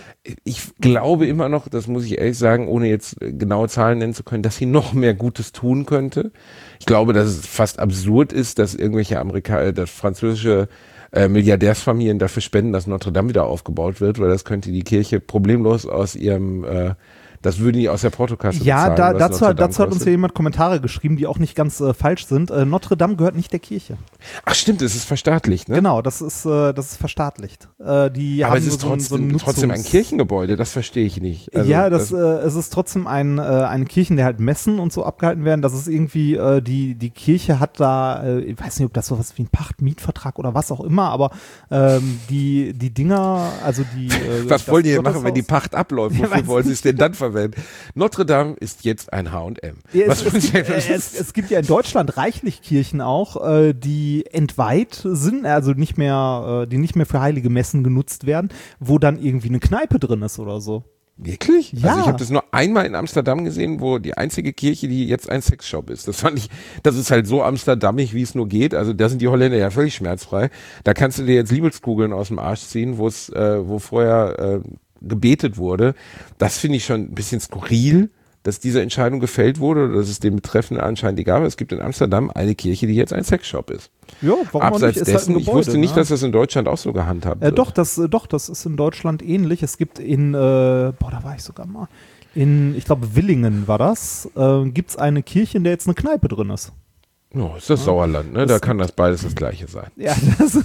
Ich glaube immer noch, das muss ich ehrlich sagen, ohne jetzt genaue Zahlen nennen zu können, dass sie noch mehr Gutes tun könnte. Ich glaube, dass es fast absurd ist, dass irgendwelche Amerikaner, dass französische äh, Milliardärsfamilien dafür spenden, dass Notre Dame wieder aufgebaut wird, weil das könnte die Kirche problemlos aus ihrem, äh, das würden die aus der Portokasse Ja, bezahlen. da, was dazu, Notre hat, Dame dazu hat uns kostet. ja jemand Kommentare geschrieben, die auch nicht ganz äh, falsch sind. Äh, Notre Dame gehört nicht der Kirche. Ach stimmt, es ist verstaatlicht, ne? Genau, das ist, äh, das ist verstaatlicht. Äh, die Aber haben es ist so, ein- trotzdem, so ein trotzdem ein Nutzungs- Kirchengebäude, das verstehe ich nicht. Also, ja, das, äh, es ist trotzdem ein, äh, eine Kirche, in der halt Messen und so abgehalten werden. Das ist irgendwie, äh, die, die Kirche hat da, äh, ich weiß nicht, ob das sowas wie ein Pacht-Mietvertrag oder was auch immer, aber ähm, die, die Dinger, also die. Äh, was das wollen die denn machen, wenn die Gotteshaus- Pacht abläuft? Ja, Wofür weiß wollen sie es denn dann verwenden? Notre Dame ist jetzt ein H und M. Ja, Was es, wollen es, sie gibt, denn- äh, es, es gibt ja in Deutschland reichlich Kirchen auch, äh, die entweiht sind, also nicht mehr, äh, die nicht mehr für heilige Messen genutzt werden, wo dann irgendwie eine Kneipe drin ist oder so. Wirklich? Ja. Also ich habe das nur einmal in Amsterdam gesehen, wo die einzige Kirche, die jetzt ein Sexshop ist. Das fand ich, das ist halt so amsterdamig, wie es nur geht. Also da sind die Holländer ja völlig schmerzfrei. Da kannst du dir jetzt Liebeskugeln aus dem Arsch ziehen, wo es, äh, wo vorher äh, gebetet wurde. Das finde ich schon ein bisschen skurril, dass diese Entscheidung gefällt wurde oder dass es dem Betreffenden anscheinend egal war. Es gibt in Amsterdam eine Kirche, die jetzt ein Sexshop ist. Ja, warum auch Abseits nicht? Ist halt ein dessen, ich Gebäude, wusste nicht, ne? dass das in Deutschland auch so gehandhabt Äh, wird. doch, das, äh, doch, das ist in Deutschland ähnlich. Es gibt in, äh, boah, da war ich sogar mal, in, ich glaube, Willingen war das, äh, gibt es eine Kirche, in der jetzt eine Kneipe drin ist. Ja, ist das Sauerland, ne? Da kann das beides das Gleiche sein. Ja, das,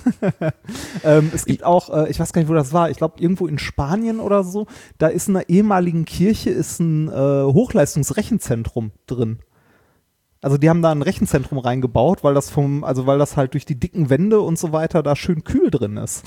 ähm, es gibt auch, äh, ich weiß gar nicht, wo das war, ich glaube irgendwo in Spanien oder so, da ist in einer ehemaligen Kirche ist ein äh, Hochleistungsrechenzentrum drin. Also die haben da ein Rechenzentrum reingebaut, weil das vom, also weil das halt durch die dicken Wände und so weiter da schön kühl drin ist.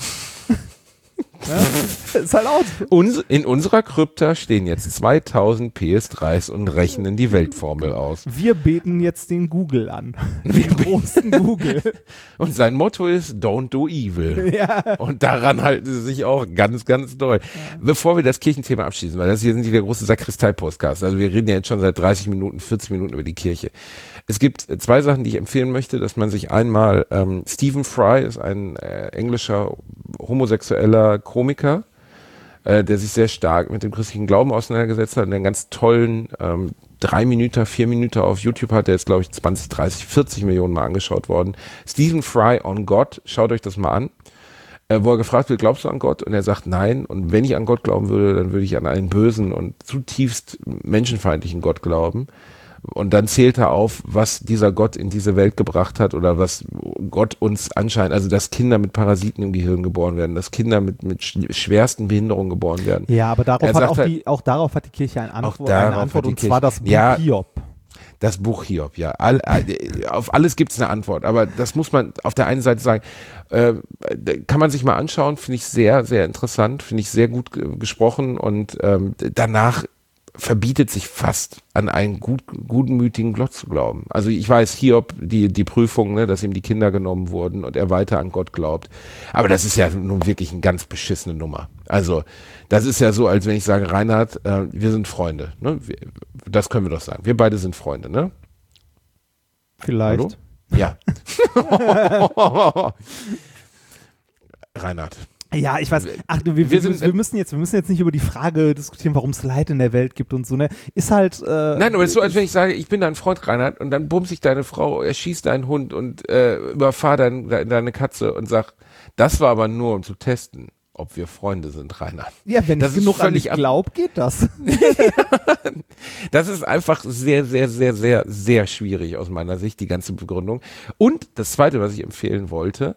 Ja, ist halt auch. Uns, in unserer Krypta stehen jetzt zweitausend P S dreis und rechnen die Weltformel aus. Wir beten jetzt den Google an. Den großen Google. Und sein Motto ist Don't do evil. Ja. Und daran halten sie sich auch ganz, ganz doll. Bevor wir das Kirchenthema abschließen, weil das hier sind die der große Sakristei-Podcast. Also wir reden ja jetzt schon seit dreißig Minuten, vierzig Minuten über die Kirche. Es gibt zwei Sachen, die ich empfehlen möchte, dass man sich einmal, ähm, Stephen Fry ist ein äh, englischer homosexueller Komiker, äh, der sich sehr stark mit dem christlichen Glauben auseinandergesetzt hat und einen ganz tollen ähm, drei Minuten, vier Minuten auf YouTube hat, der ist, glaube ich, zwanzig, dreißig, vierzig Millionen Mal angeschaut worden. Stephen Fry on God, schaut euch das mal an. Äh, wo er gefragt wird, glaubst du an Gott? Und er sagt nein. Und wenn ich an Gott glauben würde, dann würde ich an einen bösen und zutiefst menschenfeindlichen Gott glauben. Und dann zählt er auf, was dieser Gott in diese Welt gebracht hat oder was Gott uns anscheinend, also dass Kinder mit Parasiten im Gehirn geboren werden, dass Kinder mit, mit schwersten Behinderungen geboren werden. Ja, aber darauf Er hat sagt auch, halt, die, auch darauf hat die Kirche eine Antwort, darauf eine Antwort hat die und Kirche- zwar das Buch Ja. Hiob. Das Buch Hiob, ja. All, all, auf alles gibt es eine Antwort, aber das muss man auf der einen Seite sagen, äh, kann man sich mal anschauen, finde ich sehr, sehr interessant, finde ich sehr gut ge- gesprochen und ähm, danach verbietet sich fast an einen gut, gutmütigen Gott zu glauben. Also ich weiß, Hiob, die, die Prüfung, ne, dass ihm die Kinder genommen wurden und er weiter an Gott glaubt. Aber das ist ja nun wirklich eine ganz beschissene Nummer. Also das ist ja so, als wenn ich sage, Reinhard, äh, wir sind Freunde. Ne? Wir, das können wir doch sagen. Wir beide sind Freunde, ne? Vielleicht. Hallo? Ja. Reinhard. Ja, ich weiß. Ach, wir, wir, Wir sind- wir, müssen jetzt, wir müssen jetzt nicht über die Frage diskutieren, warum es Leid in der Welt gibt und so. Ne, ist halt. Äh, Nein, aber es ist so, als wenn ich sage, ich bin dein Freund, Reinhard, und dann bumse ich deine Frau, erschießt deinen Hund und äh, überfahr dein, de, deine Katze und sag, das war aber nur, um zu testen, ob wir Freunde sind, Reinhard. ja, wenn das ich ist genug an völlig dich ab- glaube, geht das. Das ist einfach sehr, sehr, sehr, sehr, sehr schwierig aus meiner Sicht, die ganze Begründung. Und das Zweite, was ich empfehlen wollte,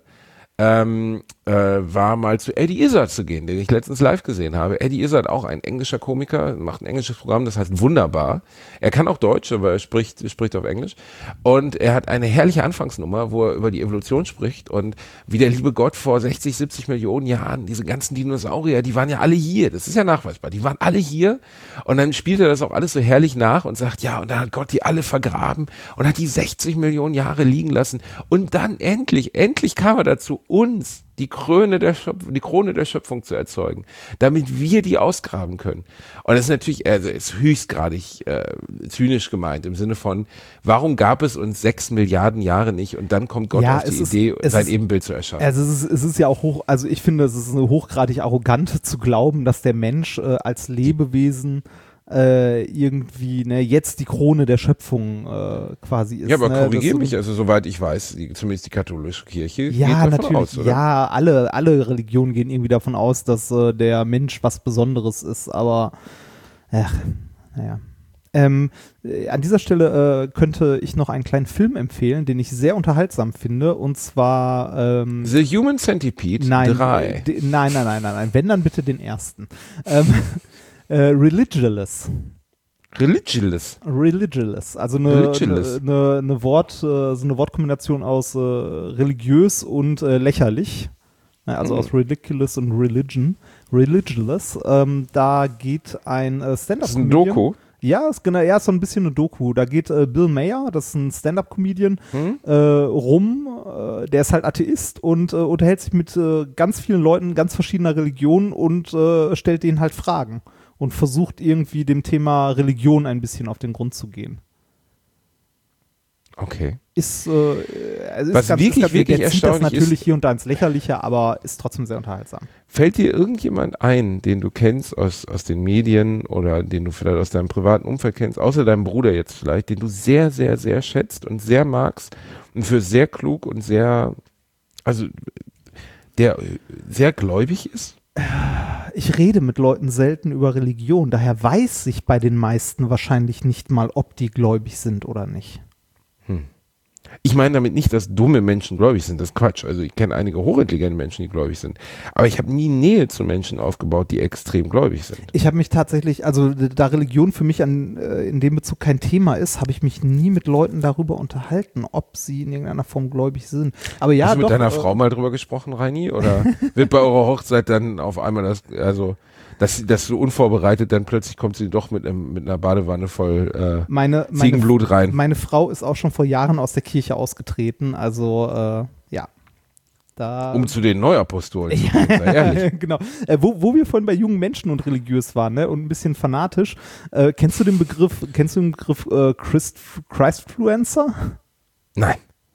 ähm, äh, war mal zu Eddie Izzard zu gehen, den ich letztens live gesehen habe. Eddie Izzard, auch ein englischer Komiker, macht ein englisches Programm, das heißt Wunderbar. Er kann auch Deutsch, aber er spricht, spricht auf Englisch. Und er hat eine herrliche Anfangsnummer, wo er über die Evolution spricht und wie der liebe Gott vor sechzig, siebzig Millionen Jahren, diese ganzen Dinosaurier, die waren ja alle hier. Das ist ja nachweisbar. Die waren alle hier. Und dann spielt er das auch alles so herrlich nach und sagt, ja, und dann hat Gott die alle vergraben und hat die sechzig Millionen Jahre liegen lassen. Und dann endlich, endlich kam er dazu, uns die Krone der Schöpfung, die Krone der Schöpfung zu erzeugen, damit wir die ausgraben können. Und das ist natürlich, also ist höchstgradig äh, zynisch gemeint, im Sinne von, warum gab es uns sechs Milliarden Jahre nicht und dann kommt Gott Ja, auf die es ist- Idee, es sein ist- Ebenbild zu erschaffen. Also es ist, es ist ja auch hoch, also ich finde, es ist eine hochgradig arrogant zu glauben, dass der Mensch äh, als Lebewesen äh, irgendwie ne, jetzt die Krone der Schöpfung äh, quasi ist. ja, aber ne? korrigier Das- mich, also soweit ich weiß, die, zumindest die katholische Kirche Ja, geht davon natürlich. aus, oder? Ja, alle, alle Religionen gehen irgendwie davon aus, dass äh, der Mensch was Besonderes ist, aber ach, naja. Ähm, äh, an dieser Stelle äh, könnte ich noch einen kleinen Film empfehlen, den ich sehr unterhaltsam finde, und zwar ähm, The Human Centipede nein, drei. äh, de- nein, nein, nein, nein, nein, wenn dann bitte den ersten. Ähm, äh, Religious. Religious. Religious, also eine, Religious. eine, eine, eine Wort, äh, so eine Wortkombination aus äh, religiös und äh, lächerlich. Ja, also Mhm. aus ridiculous und religion. Religious. Ähm, da geht ein äh, Stand-up-Comedian. Das ist ein Doku. Ja, ist genau, ja, ist so ein bisschen eine Doku. Da geht äh, Bill Maher, das ist ein Stand-up-Comedian, Hm? äh, rum. Äh, der ist halt Atheist und äh, unterhält sich mit äh, ganz vielen Leuten ganz verschiedener Religionen und äh, stellt denen halt Fragen und versucht irgendwie dem Thema Religion ein bisschen auf den Grund zu gehen. Okay. Ist, äh, also Was ist ganz, wirklich, ist ganz, wirklich der zieht das erstaunlich natürlich ist- hier und da ins Lächerliche, aber ist trotzdem sehr unterhaltsam. Fällt dir irgendjemand ein, den du kennst aus, aus den Medien oder den du vielleicht aus deinem privaten Umfeld kennst, außer deinem Bruder jetzt vielleicht, den du sehr, sehr, sehr schätzt und sehr magst und für sehr klug und sehr, also der äh, sehr gläubig ist? Ich rede mit Leuten selten über Religion, daher weiß ich bei den meisten wahrscheinlich nicht mal, ob die gläubig sind oder nicht. Ich meine damit nicht, dass dumme Menschen gläubig sind, das ist Quatsch. Also ich kenne einige hochintelligente Menschen, die gläubig sind. Aber ich habe nie Nähe zu Menschen aufgebaut, die extrem gläubig sind. Ich habe mich tatsächlich, also da Religion für mich an, äh, in dem Bezug kein Thema ist, habe ich mich nie mit Leuten darüber unterhalten, ob sie in irgendeiner Form gläubig sind. Aber ja, Hast du mit doch, deiner äh, Frau mal drüber gesprochen, Reini? Oder wird bei eurer Hochzeit dann auf einmal das, also, dass, dass du unvorbereitet, dann plötzlich kommt sie doch mit, einem, mit einer Badewanne voll äh, meine, meine, Ziegenblut rein? meine Frau ist auch schon vor Jahren aus der Kirche ausgetreten, also äh, ja. Da Um zu den Neuapostolen zu gehen, sei ehrlich. genau. Äh, wo, wo wir vorhin bei jungen Menschen und religiös waren, ne, und ein bisschen fanatisch, äh, kennst du den Begriff, kennst du den Begriff äh, Christ, Christfluencer? Nein.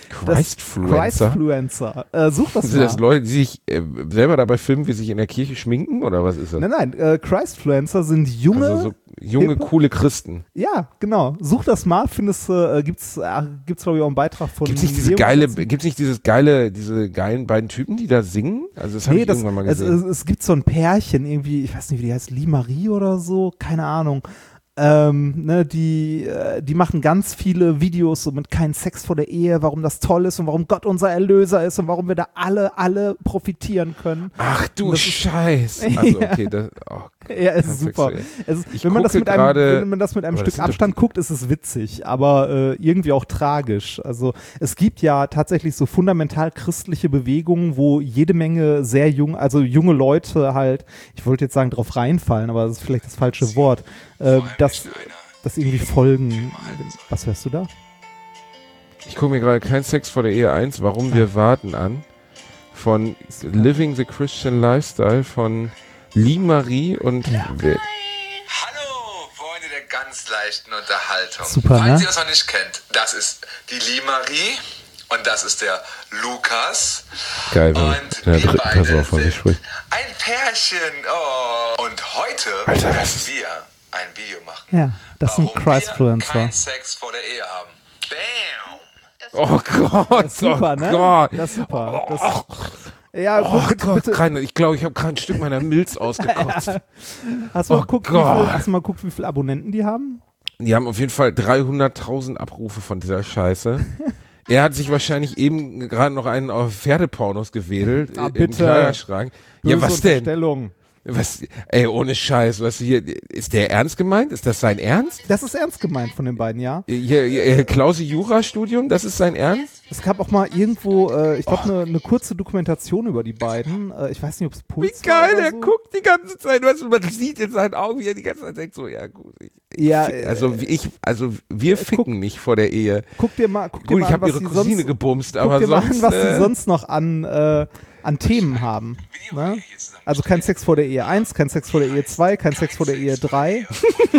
Christfluencer? Christfluencer. Äh, such das Sind mal. das Leute, die sich äh, selber dabei filmen, wie sie sich in der Kirche schminken oder was ist das? Nein, nein, äh, Christfluencer sind junge, Also so junge, hippe- coole Christen. ja, genau. Such das mal, findest, äh, gibt's, äh, gibt's glaube ich auch einen Beitrag von Gibt's nicht diese Leo geile, dazu. gibt's nicht dieses geile, diese geilen beiden Typen, die da singen? Also das habe Nee, ich das, irgendwann mal es, gesehen. es, es gibt so ein Pärchen irgendwie, ich weiß nicht, wie die heißt, Lee Marie oder so, keine Ahnung. Ähm, ne, die, äh, die machen ganz viele Videos so mit kein Sex vor der Ehe, warum das toll ist und warum Gott unser Erlöser ist und warum wir da alle, alle profitieren können. Ach du das ist- Scheiß. Also okay, das, oh, Ja, es ist super. sexuell. Es ist, Ich wenn, man das gucke mit einem, gerade- wenn man das mit einem aber das Stück sind doch Abstand die- guckt, ist es witzig, aber äh, irgendwie auch tragisch. Also es gibt ja tatsächlich so fundamental christliche Bewegungen, wo jede Menge sehr jung, also junge Leute halt, ich wollte jetzt sagen, drauf reinfallen, aber das ist vielleicht das falsche Wort, äh, dass, dass irgendwie folgen. Was hörst du da? Ich gucke mir gerade kein Sex vor der Ehe eins, warum wir warten an. Von Living the Christian Lifestyle von Lee Marie und wer- Hallo, Freunde der ganz leichten Unterhaltung. Super, Falls ne? ihr es noch nicht kennt, das ist die Lee Marie und das ist der Lukas. Geil, wenn Und man in der wir dritten beide Person von sich sind spricht. ein Pärchen. Oh. Und heute Alter, werden das ist- wir ein Video machen. Ja, das sind warum wir Christfluencer. keinen Sex vor der Ehe haben. Bam! Oh Gott, Super, oh ne? Gott. Das ist super. Das, ja, Oh guck, bitte, Gott, bitte. keine, ich glaube, ich habe gerade ein Stück meiner Milz ausgekotzt. Hast du mal Oh geguckt, wie Gott. viel, hast du mal geguckt, wie viele Abonnenten die haben? Die haben auf jeden Fall dreihunderttausend Abrufe von dieser Scheiße. Er hat sich wahrscheinlich eben gerade noch einen auf Pferdepornos gewedelt Ah, im bitte. Kleiderschrank. Ja, Böse was denn? Unterstellung. Was, ey, ohne Scheiß, was hier, ist der ernst gemeint? Ist das sein Ernst? Das ist ernst gemeint von den beiden, ja. Hier, hier, Klausi Jura-Studium, das ist sein Ernst? Es gab auch mal irgendwo, äh, ich glaube, eine ne kurze Dokumentation über die beiden. Äh, ich weiß nicht, ob es Wie Puls geil, war oder er so. guckt die ganze Zeit, weißt du, man sieht in seinen Augen, wie er die ganze Zeit denkt, so, ja gut. Ich, Ja, ich, also, wie ich, also wir ficken nicht vor der Ehe. Guck dir mal, guck dir Gut, mal ich an, habe was ihre die Cousine sonst, gebumst, guck aber dir mal sonst, an, was äh, die sonst noch an, äh, an Themen haben. Ne? Also kein Sex vor der Ehe eins, kein Sex vor der Ehe zwei, kein Sex vor der Ehe drei.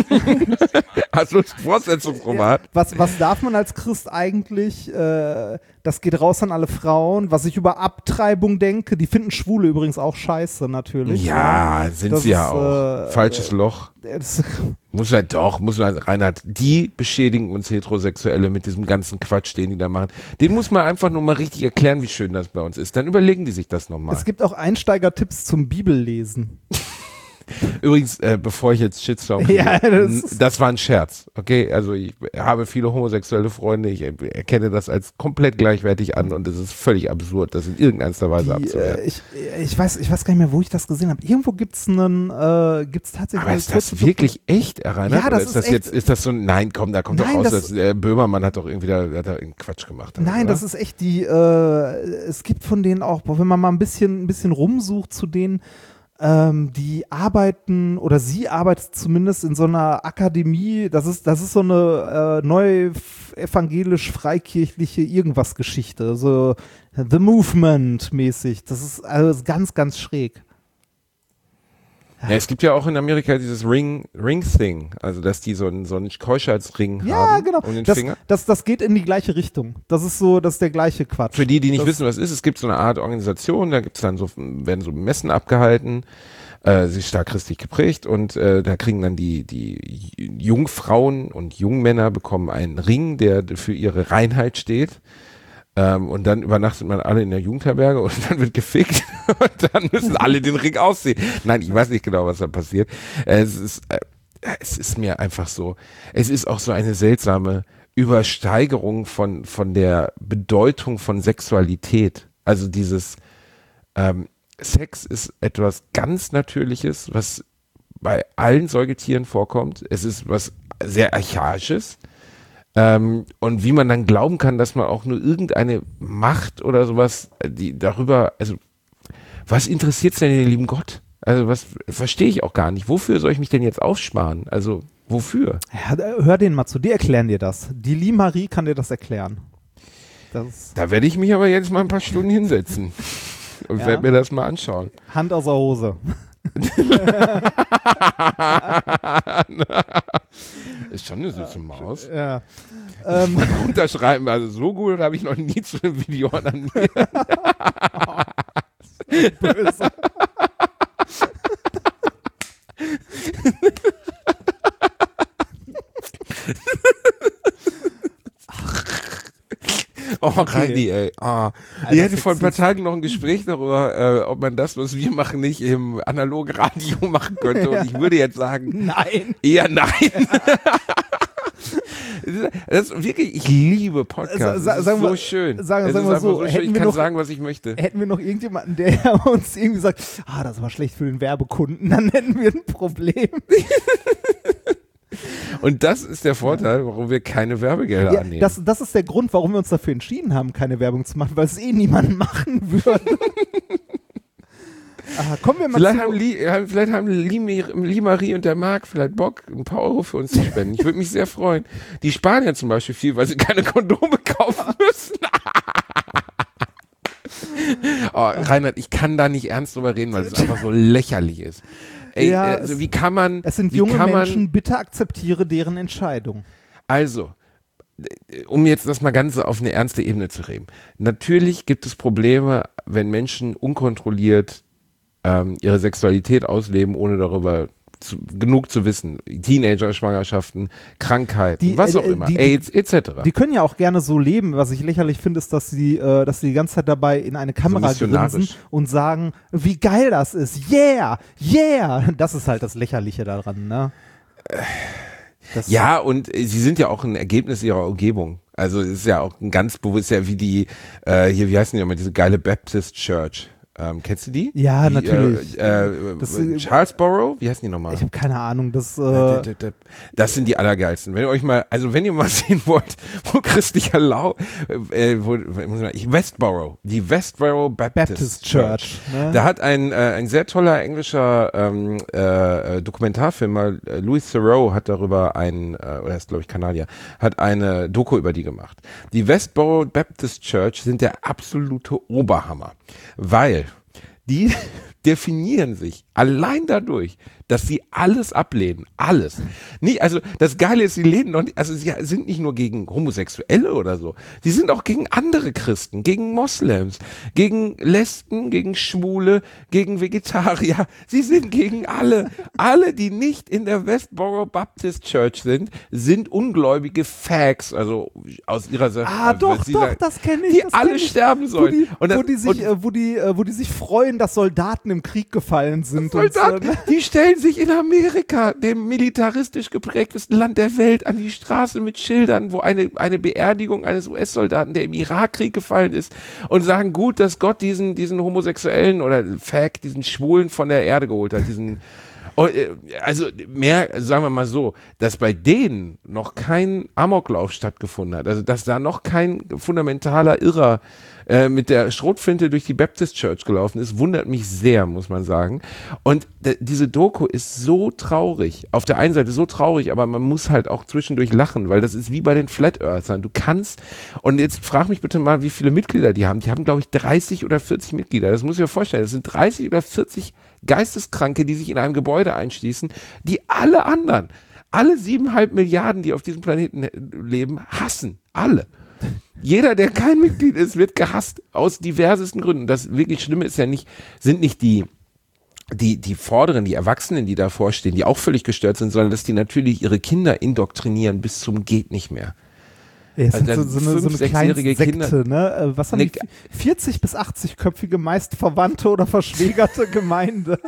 also Fortsetzungsroman. Was, was darf man als Christ eigentlich? Äh, das geht raus an alle Frauen. Was ich über Abtreibung denke, die finden Schwule übrigens auch scheiße, natürlich. Ja, sind Das sie ja ist, auch. äh, Falsches Loch. Das, Muss halt doch, muss man, Reinhard, die beschädigen uns Heterosexuelle mit diesem ganzen Quatsch, den die da machen. Den muss man einfach nur mal richtig erklären, wie schön das bei uns ist. Dann überlegen die sich das nochmal. es gibt auch Einsteigertipps zum Bibellesen. Übrigens, äh, bevor ich jetzt Shitstorm Ja, kriege, das n- ist- das war ein Scherz, okay? Also ich habe viele homosexuelle Freunde, ich er- erkenne das als komplett gleichwertig an und es ist völlig absurd, das in irgendeiner Weise Die, abzuwehren. äh, ich, ich, weiß, ich weiß gar nicht mehr, wo ich das gesehen habe. Irgendwo gibt es einen, äh, gibt's tatsächlich Aber eine ist das kurze wirklich echt, Reinhard? Ja, das Oder ist ist das echt. jetzt, ist das so ein, nein, komm, da kommt Nein, doch raus, das- dass, äh, Böhmermann hat doch irgendwie da, hat da irgendeinen Quatsch gemacht. damit, Nein, oder? das ist echt die, äh, es gibt von denen auch, boah, wenn man mal ein bisschen, ein bisschen rumsucht zu denen, ähm, die arbeiten, oder sie arbeitet zumindest in so einer Akademie, das ist, das ist so eine äh, neue evangelisch-freikirchliche Irgendwas-Geschichte, so The Movement-mäßig. Das ist also ganz, ganz schräg. Ja, es gibt ja auch in Amerika dieses Ring, Ring-Thing, also dass die so einen, so einen Keuschheitsring Ja, haben genau. um den Das, Finger. das, das geht in die gleiche Richtung. Das ist so, das ist der gleiche Quatsch. Für die, die nicht das, wissen, was es ist, es gibt so eine Art Organisation, da gibt's dann so, werden so Messen abgehalten, äh, sie ist stark christlich geprägt und äh, da kriegen dann die, die Jungfrauen und Jungmänner bekommen einen Ring, der für ihre Reinheit steht. Ähm, und dann übernachtet man alle in der Jugendherberge und dann wird gefickt und dann müssen alle den Ring ausziehen. Nein, ich weiß nicht genau, was da passiert. Äh, es ist, äh, es ist mir einfach so, es ist auch so eine seltsame Übersteigerung von, von der Bedeutung von Sexualität. Also dieses ähm, Sex ist etwas ganz Natürliches, was bei allen Säugetieren vorkommt. Es ist was sehr Archaisches. Ähm, und wie man dann glauben kann, dass man auch nur irgendeine Macht oder sowas, die darüber, also was interessiert es denn den lieben Gott? Also was verstehe ich auch gar nicht. Wofür soll ich mich denn jetzt aufsparen? Also wofür? Ja, hör denen mal zu, die erklären dir das. Die Lee Marie kann dir das erklären. Das ist Da werde ich mich aber jetzt mal ein paar Stunden hinsetzen und Ja. werde mir das mal anschauen. Hand aus der Hose. Ist schon eine süße Maus. Ja. Ähm, Unterschreiben, also so gut habe ich noch nie zu einem Video animiert. böse. Oh, Reini, ey. Oh. Ich hatte vor ein paar Tagen noch ein Gespräch darüber, äh, ob man das, was wir machen, nicht im analogen Radio machen könnte. Und ich würde jetzt sagen, Nein. eher nein. Das ist wirklich, ich liebe Podcasts. Sa- Das ist sagen so wir- schön. sagen- Es sagen ist wir einfach so, so schön. hätten Ich wir kann noch- sagen, was ich möchte. Hätten wir noch irgendjemanden, der uns irgendwie sagt, ah, das war schlecht für den Werbekunden, dann hätten wir ein Problem. Und das ist der Vorteil, warum wir keine Werbegelder Ja, annehmen. das, das ist der Grund, warum wir uns dafür entschieden haben, keine Werbung zu machen, weil es eh niemand machen würde. Ah, kommen wir mal Vielleicht zu... haben, Li, äh, vielleicht haben Li, Li Marie und der Marc vielleicht Bock, ein paar Euro für uns zu spenden. Ich würde mich sehr freuen. Die sparen ja zum Beispiel viel, weil sie keine Kondome kaufen müssen. Oh, Reinhard, ich kann da nicht ernst drüber reden, weil es einfach so lächerlich ist. Ey, Ja, also es- wie kann man... Es sind wie junge kann man, Menschen, bitte akzeptiere deren Entscheidung. Also, um jetzt das mal ganz auf eine ernste Ebene zu reden. Natürlich gibt es Probleme, wenn Menschen unkontrolliert ähm, ihre Sexualität ausleben, ohne darüber zu, genug zu wissen. Teenager-Schwangerschaften, Krankheiten, Die, was äh, auch immer, die- AIDS et cetera. Die können ja auch gerne so leben. Was ich lächerlich finde, ist, dass sie, äh, dass sie die ganze Zeit dabei in eine Kamera missionarisch. grinsen und sagen, wie geil das ist. Yeah, yeah. Das ist halt das Lächerliche daran, ne? Das, Ja, und äh, sie sind ja auch ein Ergebnis ihrer Umgebung. Also es ist ja auch ein ganz bewusst, ja wie die, äh, hier, wie heißen die immer, diese geile Baptist Church. Ähm, kennst du die? Ja, die, natürlich. Äh, äh, Das- Charlesboro? Wie heißen die nochmal? Ich habe keine Ahnung, das, äh, Das sind die allergeilsten. Wenn ihr euch mal, also wenn ihr mal sehen wollt, wo christlicher Lau, äh, wo, muss man, ich, Westboro, die Westboro Baptist, Baptist Church. Ne? Da hat ein, äh, ein sehr toller englischer ähm, äh, Dokumentarfilmer, äh, Louis Theroux, hat darüber ein, äh, oder ist glaube ich Kanadier, hat eine Doku über die gemacht. Die Westboro Baptist Church sind der absolute Oberhammer, weil die definieren sich allein dadurch, dass sie alles ablehnen. Alles. Nicht, also das Geile ist, sie lehnen noch nicht, also sie sind nicht nur gegen Homosexuelle oder so. Sie sind auch gegen andere Christen, gegen Moslems, gegen Lesben, gegen Schwule, gegen Vegetarier. Sie sind gegen alle. Alle, die nicht in der Westboro Baptist Church sind, sind ungläubige Fags, also aus ihrer Sicht. Ah, also, doch, weil sie doch, sagen, das kenne ich. Die das alle kenn ich. sterben Wo sollen. die, Und das- wo, die sich, und- äh, wo, die, äh, wo die sich freuen, dass Soldaten im Krieg gefallen sind. Und so, Soldaten, ne? die stellen sich in Amerika, dem militaristisch geprägtesten Land der Welt, an die Straße mit Schildern, wo eine, eine Beerdigung eines U S-Soldaten, der im Irakkrieg gefallen ist, und sagen, gut, dass Gott diesen, diesen Homosexuellen oder Fag, diesen Schwulen von der Erde geholt hat, diesen, also mehr, sagen wir mal so, dass bei denen noch kein Amoklauf stattgefunden hat, also dass da noch kein fundamentaler Irrer äh, mit der Schrotflinte durch die Baptist Church gelaufen ist, wundert mich sehr, muss man sagen. Und d- diese Doku ist so traurig, auf der einen Seite so traurig, aber man muss halt auch zwischendurch lachen, weil das ist wie bei den Flat Earthern. Du kannst, und jetzt frag mich bitte mal, wie viele Mitglieder die haben. Die haben, glaube ich, dreißig oder vierzig Mitglieder. Das muss ich mir vorstellen. Das sind dreißig oder vierzig Geisteskranke, die sich in einem Gebäude einschließen, die alle anderen, alle siebeneinhalb Milliarden, die auf diesem Planeten leben, hassen. Alle. Jeder, der kein Mitglied ist, wird gehasst aus diversesten Gründen. Das wirklich Schlimme ist ja nicht, sind nicht die, die, die Vorderen, die Erwachsenen, die davor stehen, die auch völlig gestört sind, sondern dass die natürlich ihre Kinder indoktrinieren bis zum geht nicht mehr. Ja, es Also sind so, dann so eine, so fünf, eine kleine sechsjährige Sekte, Kinder- ne? Äh, Was haben die? Ne- vierzig bis achtzig-köpfige, meist verwandte oder verschwägerte Gemeinde.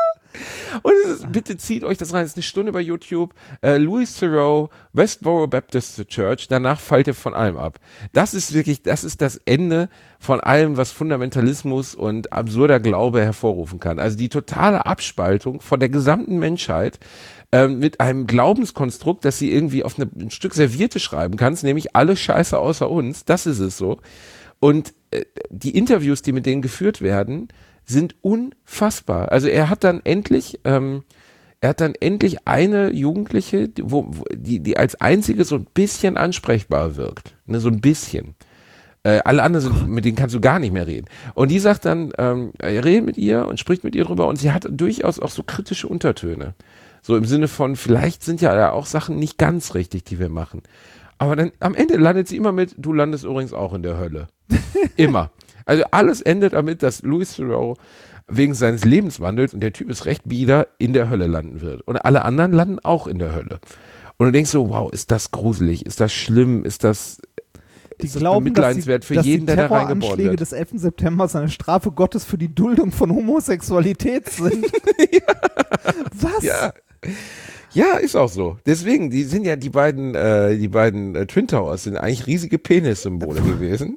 Und es ist, bitte zieht euch das rein, es ist eine Stunde bei YouTube. Äh, Louis Theroux, Westboro Baptist Church, danach fallt ihr von allem ab. Das ist wirklich, das ist das Ende von allem, was Fundamentalismus und absurder Glaube hervorrufen kann. Also die totale Abspaltung von der gesamten Menschheit ähm, mit einem Glaubenskonstrukt, dass sie irgendwie auf eine, ein Stück Serviette schreiben kannst, nämlich alle Scheiße außer uns. Das ist es so. Und äh, die Interviews, die mit denen geführt werden, sind unfassbar. Also er hat dann endlich, ähm, er hat dann endlich eine Jugendliche, die, wo, wo, die, die als einzige so ein bisschen ansprechbar wirkt. Ne, so ein bisschen. Äh, alle anderen sind, mit denen kannst du gar nicht mehr reden. Und die sagt dann, ähm, er redet mit ihr und spricht mit ihr drüber und sie hat durchaus auch so kritische Untertöne. So im Sinne von, vielleicht sind ja da auch Sachen nicht ganz richtig, die wir machen. Aber dann am Ende landet sie immer mit, du landest übrigens auch in der Hölle. Immer. Also alles endet damit, dass Louis Theroux wegen seines Lebenswandels, und der Typ ist recht bieder, in der Hölle landen wird. Und alle anderen landen auch in der Hölle. Und du denkst so, wow, ist das gruselig, ist das schlimm, ist das... Die ist das glauben, bemitleidenswert dass die, für dass jeden, die der da reingeboren Terroranschläge wird. des elften September eine Strafe Gottes für die Duldung von Homosexualität sind. ja. Was? Ja. Ja, ist auch so. Deswegen, die sind ja die beiden, äh, die beiden äh, Twin Towers sind eigentlich riesige Penissymbole gewesen.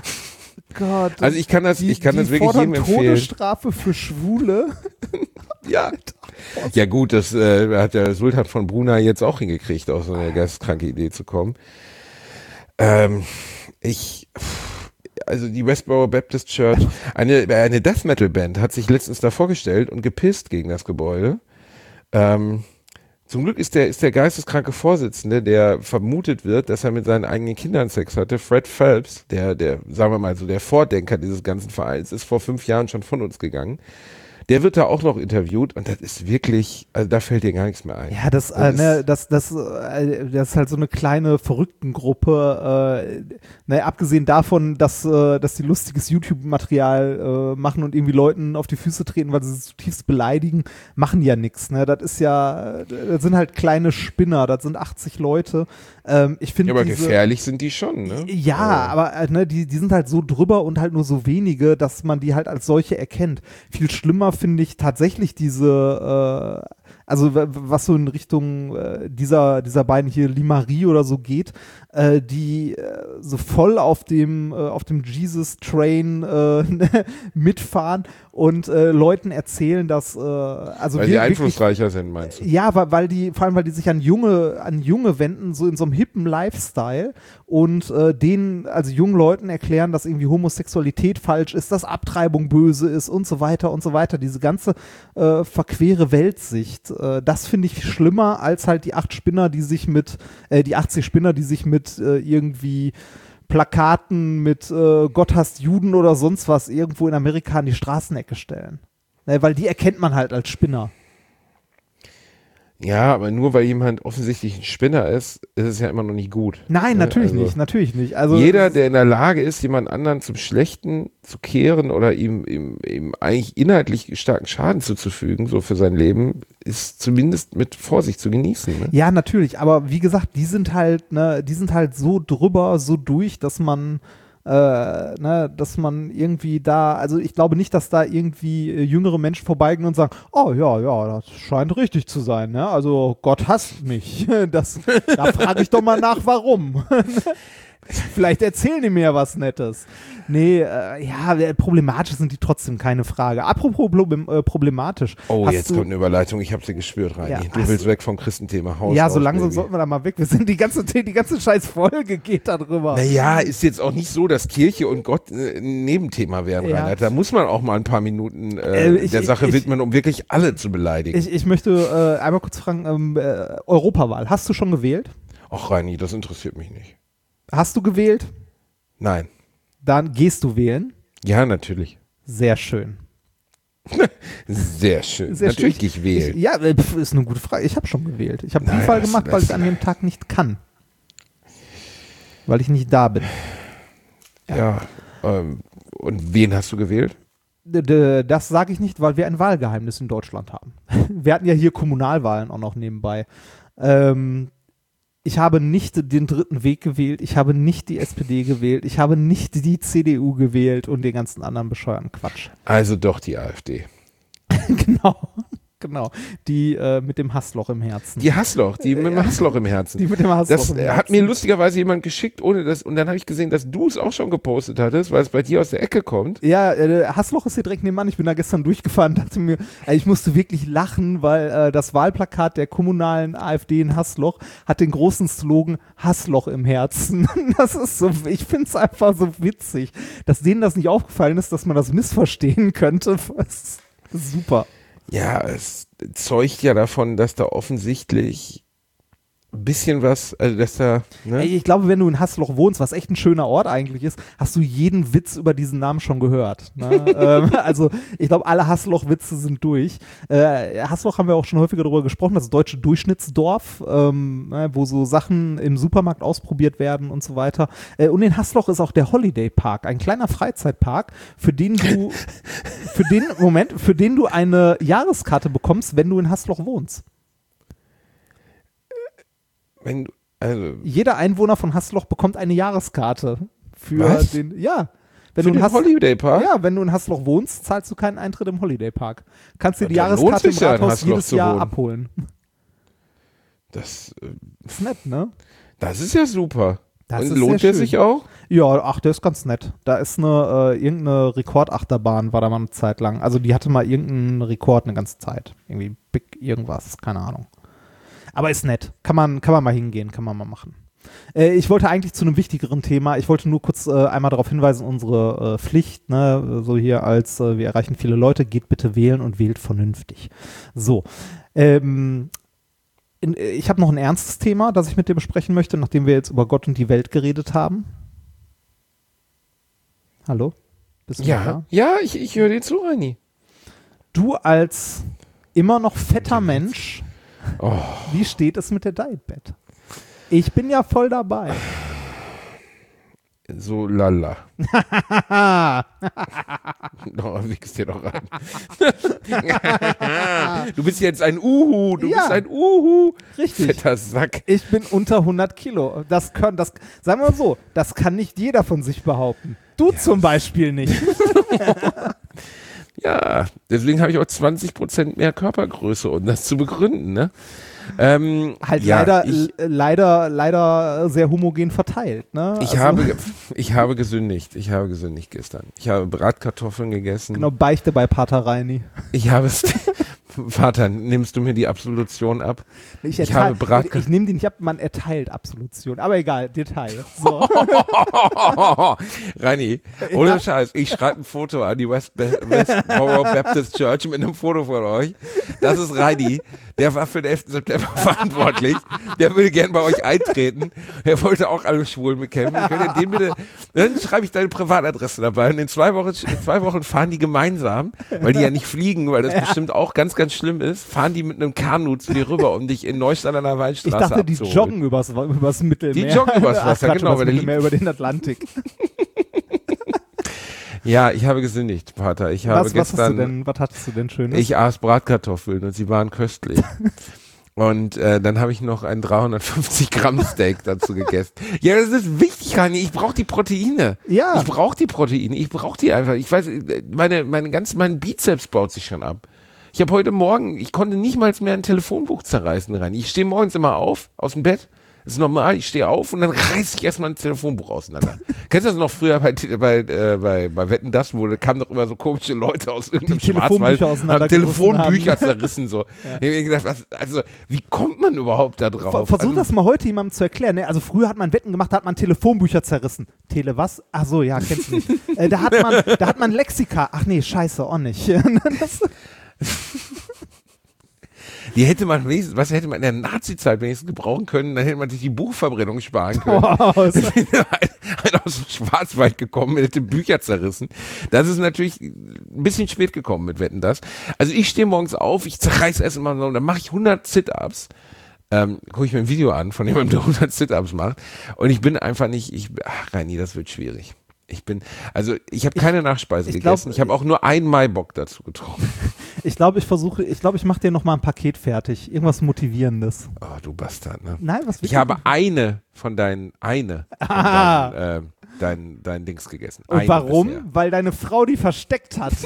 Gott. Also ich kann das, die, ich kann die das wirklich jedem empfehlen. Todesstrafe für Schwule. Ja. Ja gut, das äh, hat der Sultan von Brunei jetzt auch hingekriegt, aus so einer geisteskranke Idee zu kommen. Ähm, ich, also die Westboro Baptist Church, eine, eine Death Metal Band hat sich letztens da vorgestellt und gepisst gegen das Gebäude. Ähm, zum Glück ist der, ist der geisteskranke Vorsitzende, der vermutet wird, dass er mit seinen eigenen Kindern Sex hatte, Fred Phelps, der, der, sagen wir mal so, der Vordenker dieses ganzen Vereins, ist vor fünf Jahren schon von uns gegangen. Der wird da auch noch interviewt und das ist wirklich, also da fällt dir gar nichts mehr ein. Ja, das, das, äh, ne, das, das, äh, das ist halt so eine kleine Verrücktengruppe, äh, ne, abgesehen davon, dass, äh, dass die lustiges YouTube-Material äh, machen und irgendwie Leuten auf die Füße treten, weil sie sie zutiefst beleidigen, machen die ja nichts, ne, das ist ja, das sind halt kleine Spinner, das sind achtzig Leute, ähm, ich finde ja, aber diese, gefährlich sind die schon, ne? Ja, aber äh, ne, die, die sind halt so drüber und halt nur so wenige, dass man die halt als solche erkennt. Viel schlimmer finde ich tatsächlich diese, äh, also w- was so in Richtung äh, dieser, dieser beiden hier, Limarie oder so geht, äh, die äh, so voll auf dem, äh, auf dem Jesus-Train äh, mitfahren und äh, Leuten erzählen, dass, äh, also Weil wir sie wirklich, einflussreicher sind, meinst du? ja, weil, weil die, vor allem weil die sich an Junge, an Junge wenden, so in so einem hippen Lifestyle und äh, denen, also jungen Leuten erklären, dass irgendwie Homosexualität falsch ist, dass Abtreibung böse ist und so weiter und so weiter. Diese ganze äh, verquere Weltsicht, äh, das finde ich schlimmer als halt die acht Spinner, die sich mit, äh, die achtzig Spinner, die sich mit äh, irgendwie Plakaten mit äh, Gott hasst Juden oder sonst was irgendwo in Amerika an die Straßenecke stellen. Ne, weil die erkennt man halt als Spinner. Ja, aber nur weil jemand offensichtlich ein Spinner ist, ist es ja immer noch nicht gut. Nein, Ne? natürlich Also nicht, natürlich nicht. Also jeder, der in der Lage ist, jemand anderen zum Schlechten zu kehren oder ihm, ihm, ihm eigentlich inhaltlich starken Schaden zuzufügen, so für sein Leben, ist zumindest mit Vorsicht zu genießen. Ne? ja, natürlich, aber wie gesagt, die sind halt, ne, die sind halt so drüber, so durch, dass man Äh, ne, dass man irgendwie da, also ich glaube nicht, dass da irgendwie äh, jüngere Menschen vorbeigehen und sagen, oh ja, ja, das scheint richtig zu sein, ne? Also Gott hasst mich. Das, da frage ich doch mal nach, warum. Vielleicht erzählen die mir was Nettes. Nee, äh, ja, problematisch sind die trotzdem, keine Frage. Apropos Problem, äh, problematisch. Oh, hast jetzt du, kommt eine Überleitung, ich habe sie gespürt, Reini. Ja, du hast willst du- weg vom Christenthema. Haus Ja, raus, so langsam Baby. sollten wir da mal weg. Wir sind die ganze, die ganze scheiß Folge geht da drüber. Naja, ist jetzt auch nicht so, dass Kirche und Gott äh, ein Nebenthema werden, Ja. Reinhard. Da muss man auch mal ein paar Minuten äh, Äh, ich- der Sache ich- widmen, um wirklich alle zu beleidigen. Ich, ich möchte äh, einmal kurz fragen, ähm, äh, Europawahl, hast du schon gewählt? Ach, Reini, das interessiert mich nicht. Hast du gewählt? Nein. Dann gehst du wählen. Ja, natürlich. Sehr schön. Sehr schön. Sehr natürlich schön. gehe ich wählen. Ich, ja, äh, pf, ist eine gute Frage. Ich habe schon gewählt. Ich habe Nein, Briefwahl das- gemacht, weil das- ich an dem Tag nicht kann. Weil ich nicht da bin. Ja. Ähm, und wen hast du gewählt? D- d- Das sage ich nicht, weil wir ein Wahlgeheimnis in Deutschland haben. Wir hatten ja hier Kommunalwahlen auch noch nebenbei. Ähm, ich habe nicht den dritten Weg gewählt, ich habe nicht die S P D gewählt, ich habe nicht die C D U gewählt und den ganzen anderen bescheuerten Quatsch. Also doch die AfD. Genau, genau. Die äh, mit dem Hassloch im Herzen. Die Hassloch, die mit dem Hassloch im Herzen. Die mit dem Hassloch Das im äh, Herzen. hat mir lustigerweise jemand geschickt, ohne das, und dann habe ich gesehen, dass du es auch schon gepostet hattest, weil es bei dir aus der Ecke kommt. Ja, äh, Hassloch ist hier direkt nebenan. Ich bin da gestern durchgefahren, dachte mir, äh, ich musste wirklich lachen, weil äh, das Wahlplakat der kommunalen AfD in Hassloch hat den großen Slogan Hassloch im Herzen. Das ist so, ich finde es einfach so witzig, dass denen das nicht aufgefallen ist, dass man das missverstehen könnte. Das ist super. Ja, es zeugt ja davon, dass da offensichtlich ein bisschen was, also dass da, ne? Ey, ich glaube, wenn du in Hassloch wohnst, was echt ein schöner Ort eigentlich ist, hast du jeden Witz über diesen Namen schon gehört. Ne? ähm, also ich glaube, alle Hassloch-Witze sind durch. Äh, Hassloch haben wir auch schon häufiger darüber gesprochen, das deutsche Durchschnittsdorf, ähm, ne, wo so Sachen im Supermarkt ausprobiert werden und so weiter. Äh, und in Hassloch ist auch der Holiday Park, ein kleiner Freizeitpark, für den du, für den, Moment, für den du eine Jahreskarte bekommst, wenn du in Hassloch wohnst. Wenn, also, Jeder Einwohner von Hassloch bekommt eine Jahreskarte für Was? den, ja. Wenn für du in den Hass- Holiday Park? Ja, wenn du in Hassloch wohnst, zahlst du keinen Eintritt im Holiday Park. Kannst dir die Ja, dann lohnt Jahreskarte im sich's ja, in Rathaus Hassloch jedes zu Jahr wohnen. abholen. Das, äh, Ist nett, ne? das ist ja super. Das Und ist lohnt sehr der schön. sich auch? Ja, ach, der ist ganz nett. Da ist eine, äh, irgendeine Rekordachterbahn, war da mal eine Zeit lang. Also die hatte mal irgendeinen Rekord eine ganze Zeit. Irgendwie Big irgendwas, keine Ahnung. Aber ist nett. Kann man, kann man mal hingehen, kann man mal machen. Äh, ich wollte eigentlich zu einem wichtigeren Thema, ich wollte nur kurz äh, einmal darauf hinweisen, unsere äh, Pflicht, ne, so hier als äh, wir erreichen viele Leute, geht bitte wählen und wählt vernünftig. So, ähm, in, äh, ich habe noch ein ernstes Thema, das ich mit dir besprechen möchte, nachdem wir jetzt über Gott und die Welt geredet haben. Hallo? Bist du noch Ja, da? ja, ich, ich höre dir zu, Reini. Du als immer noch fetter Mensch, Oh. wie steht es mit der Dietbed? Ich bin ja voll dabei. So lala. Ah, Oh, wickst dir doch rein. Du bist jetzt ein Uhu, du Ja. bist ein Uhu. richtig. Fetter Sack. Ich bin unter hundert Kilo. Das können, das, sagen wir mal so, das kann nicht jeder von sich behaupten. Du zum Beispiel nicht. Ja, deswegen habe ich auch zwanzig Prozent mehr Körpergröße, um das zu begründen, ne? Ähm, Halt ja, leider, ich, l- leider, leider sehr homogen verteilt. Ne? ich, Also, habe, ge- ich habe gesündigt. Ich habe gesündigt gestern. Ich habe Bratkartoffeln gegessen. Genau, Beichte bei Pater Reini. Ich habe es. Vater, nimmst du mir die Absolution ab? Ich, Ich erteil- habe Brat- ich, ich nehme die nicht ab, man erteilt Absolution. Aber egal, Detail. So. Reini, ohne Scheiß, ich schreibe ein Foto an die West Westboro Baptist Church mit einem Foto von euch. Das ist Reini, der war für den elften September verantwortlich. Der würde gern bei euch eintreten. Er wollte auch alle Schwulen bekämpfen. Könnt ihr den bitte, dann schreibe ich deine Privatadresse dabei. Und in zwei Wochen, in zwei Wochen fahren die gemeinsam, weil die ja nicht fliegen, weil das bestimmt auch ganz, ganz schlimm ist, fahren die mit einem Kanu zu dir rüber, um dich in Neustadt an der Ich Weinstraße dachte, die abzuholen. joggen übers, übers Mittelmeer. Die joggen übers Ach, Wasser, Quatsch, genau, übers weil der Mittelmeer, über den Atlantik. Ja, ich habe gesündigt, Vater. Ich habe Was, was, hast du gestern, denn, was hattest du denn Schönes? ich aß Bratkartoffeln und sie waren köstlich. Und äh, dann habe ich noch ein dreihundertfünfzig Gramm Steak dazu gegessen. Ja, das ist wichtig, Rani. Ich brauche die Proteine. Ja. Ich brauche die Proteine. Ich brauche die einfach. Ich weiß, meine, meine ganz, mein Bizeps baut sich schon ab. Ich habe heute Morgen, ich konnte nicht mal mehr ein Telefonbuch zerreißen, Rani. Ich stehe morgens immer auf, aus dem Bett. Das ist normal, ich stehe auf und dann reiße ich erstmal ein Telefonbuch auseinander. Kennst du das noch früher bei, bei, äh, bei, bei Wetten, das wurde, kamen doch immer so komische Leute aus irgendeinem Die Telefonbücher Schwarzwald, haben auseinandergerissen Telefonbücher haben. zerrissen, so. Ich hab mir gedacht, was, also, wie kommt man überhaupt da drauf? Ver- Versuch also, das mal heute jemandem zu erklären. Ne? Also früher hat man Wetten gemacht, da hat man Telefonbücher zerrissen. Tele was? Ach so, ja, kennst du nicht. äh, da, hat man, da hat man Lexika. Ach nee, scheiße, auch nicht. Das, Die hätte man wenigstens, was hätte man in der Nazi-Zeit wenigstens gebrauchen können, dann hätte man sich die Buchverbrennung sparen können. wow, ist- Einer aus dem Schwarzwald gekommen, hätte Bücher zerrissen. Das ist natürlich ein bisschen spät gekommen mit Wetten, das. Also ich stehe morgens auf, ich zerreiß erstmal so, dann mache ich hundert Sit-Ups. Ähm, gucke ich mir ein Video an von jemandem, der hundert Sit-Ups macht. Und ich bin einfach nicht, ich, ach Reini, das wird schwierig. Ich bin, also ich habe keine Nachspeise ich glaub, gegessen. Ich habe auch nur einen Maibock dazu getrunken. ich glaube, ich versuche, ich glaube, ich mache dir noch mal ein Paket fertig. Irgendwas Motivierendes. Oh, du Bastard, ne? Nein, was Ich habe eine von deinen, eine von Ah. deinen, äh, dein, dein Dings gegessen. Und Eine warum? bisher. Weil deine Frau die versteckt hat.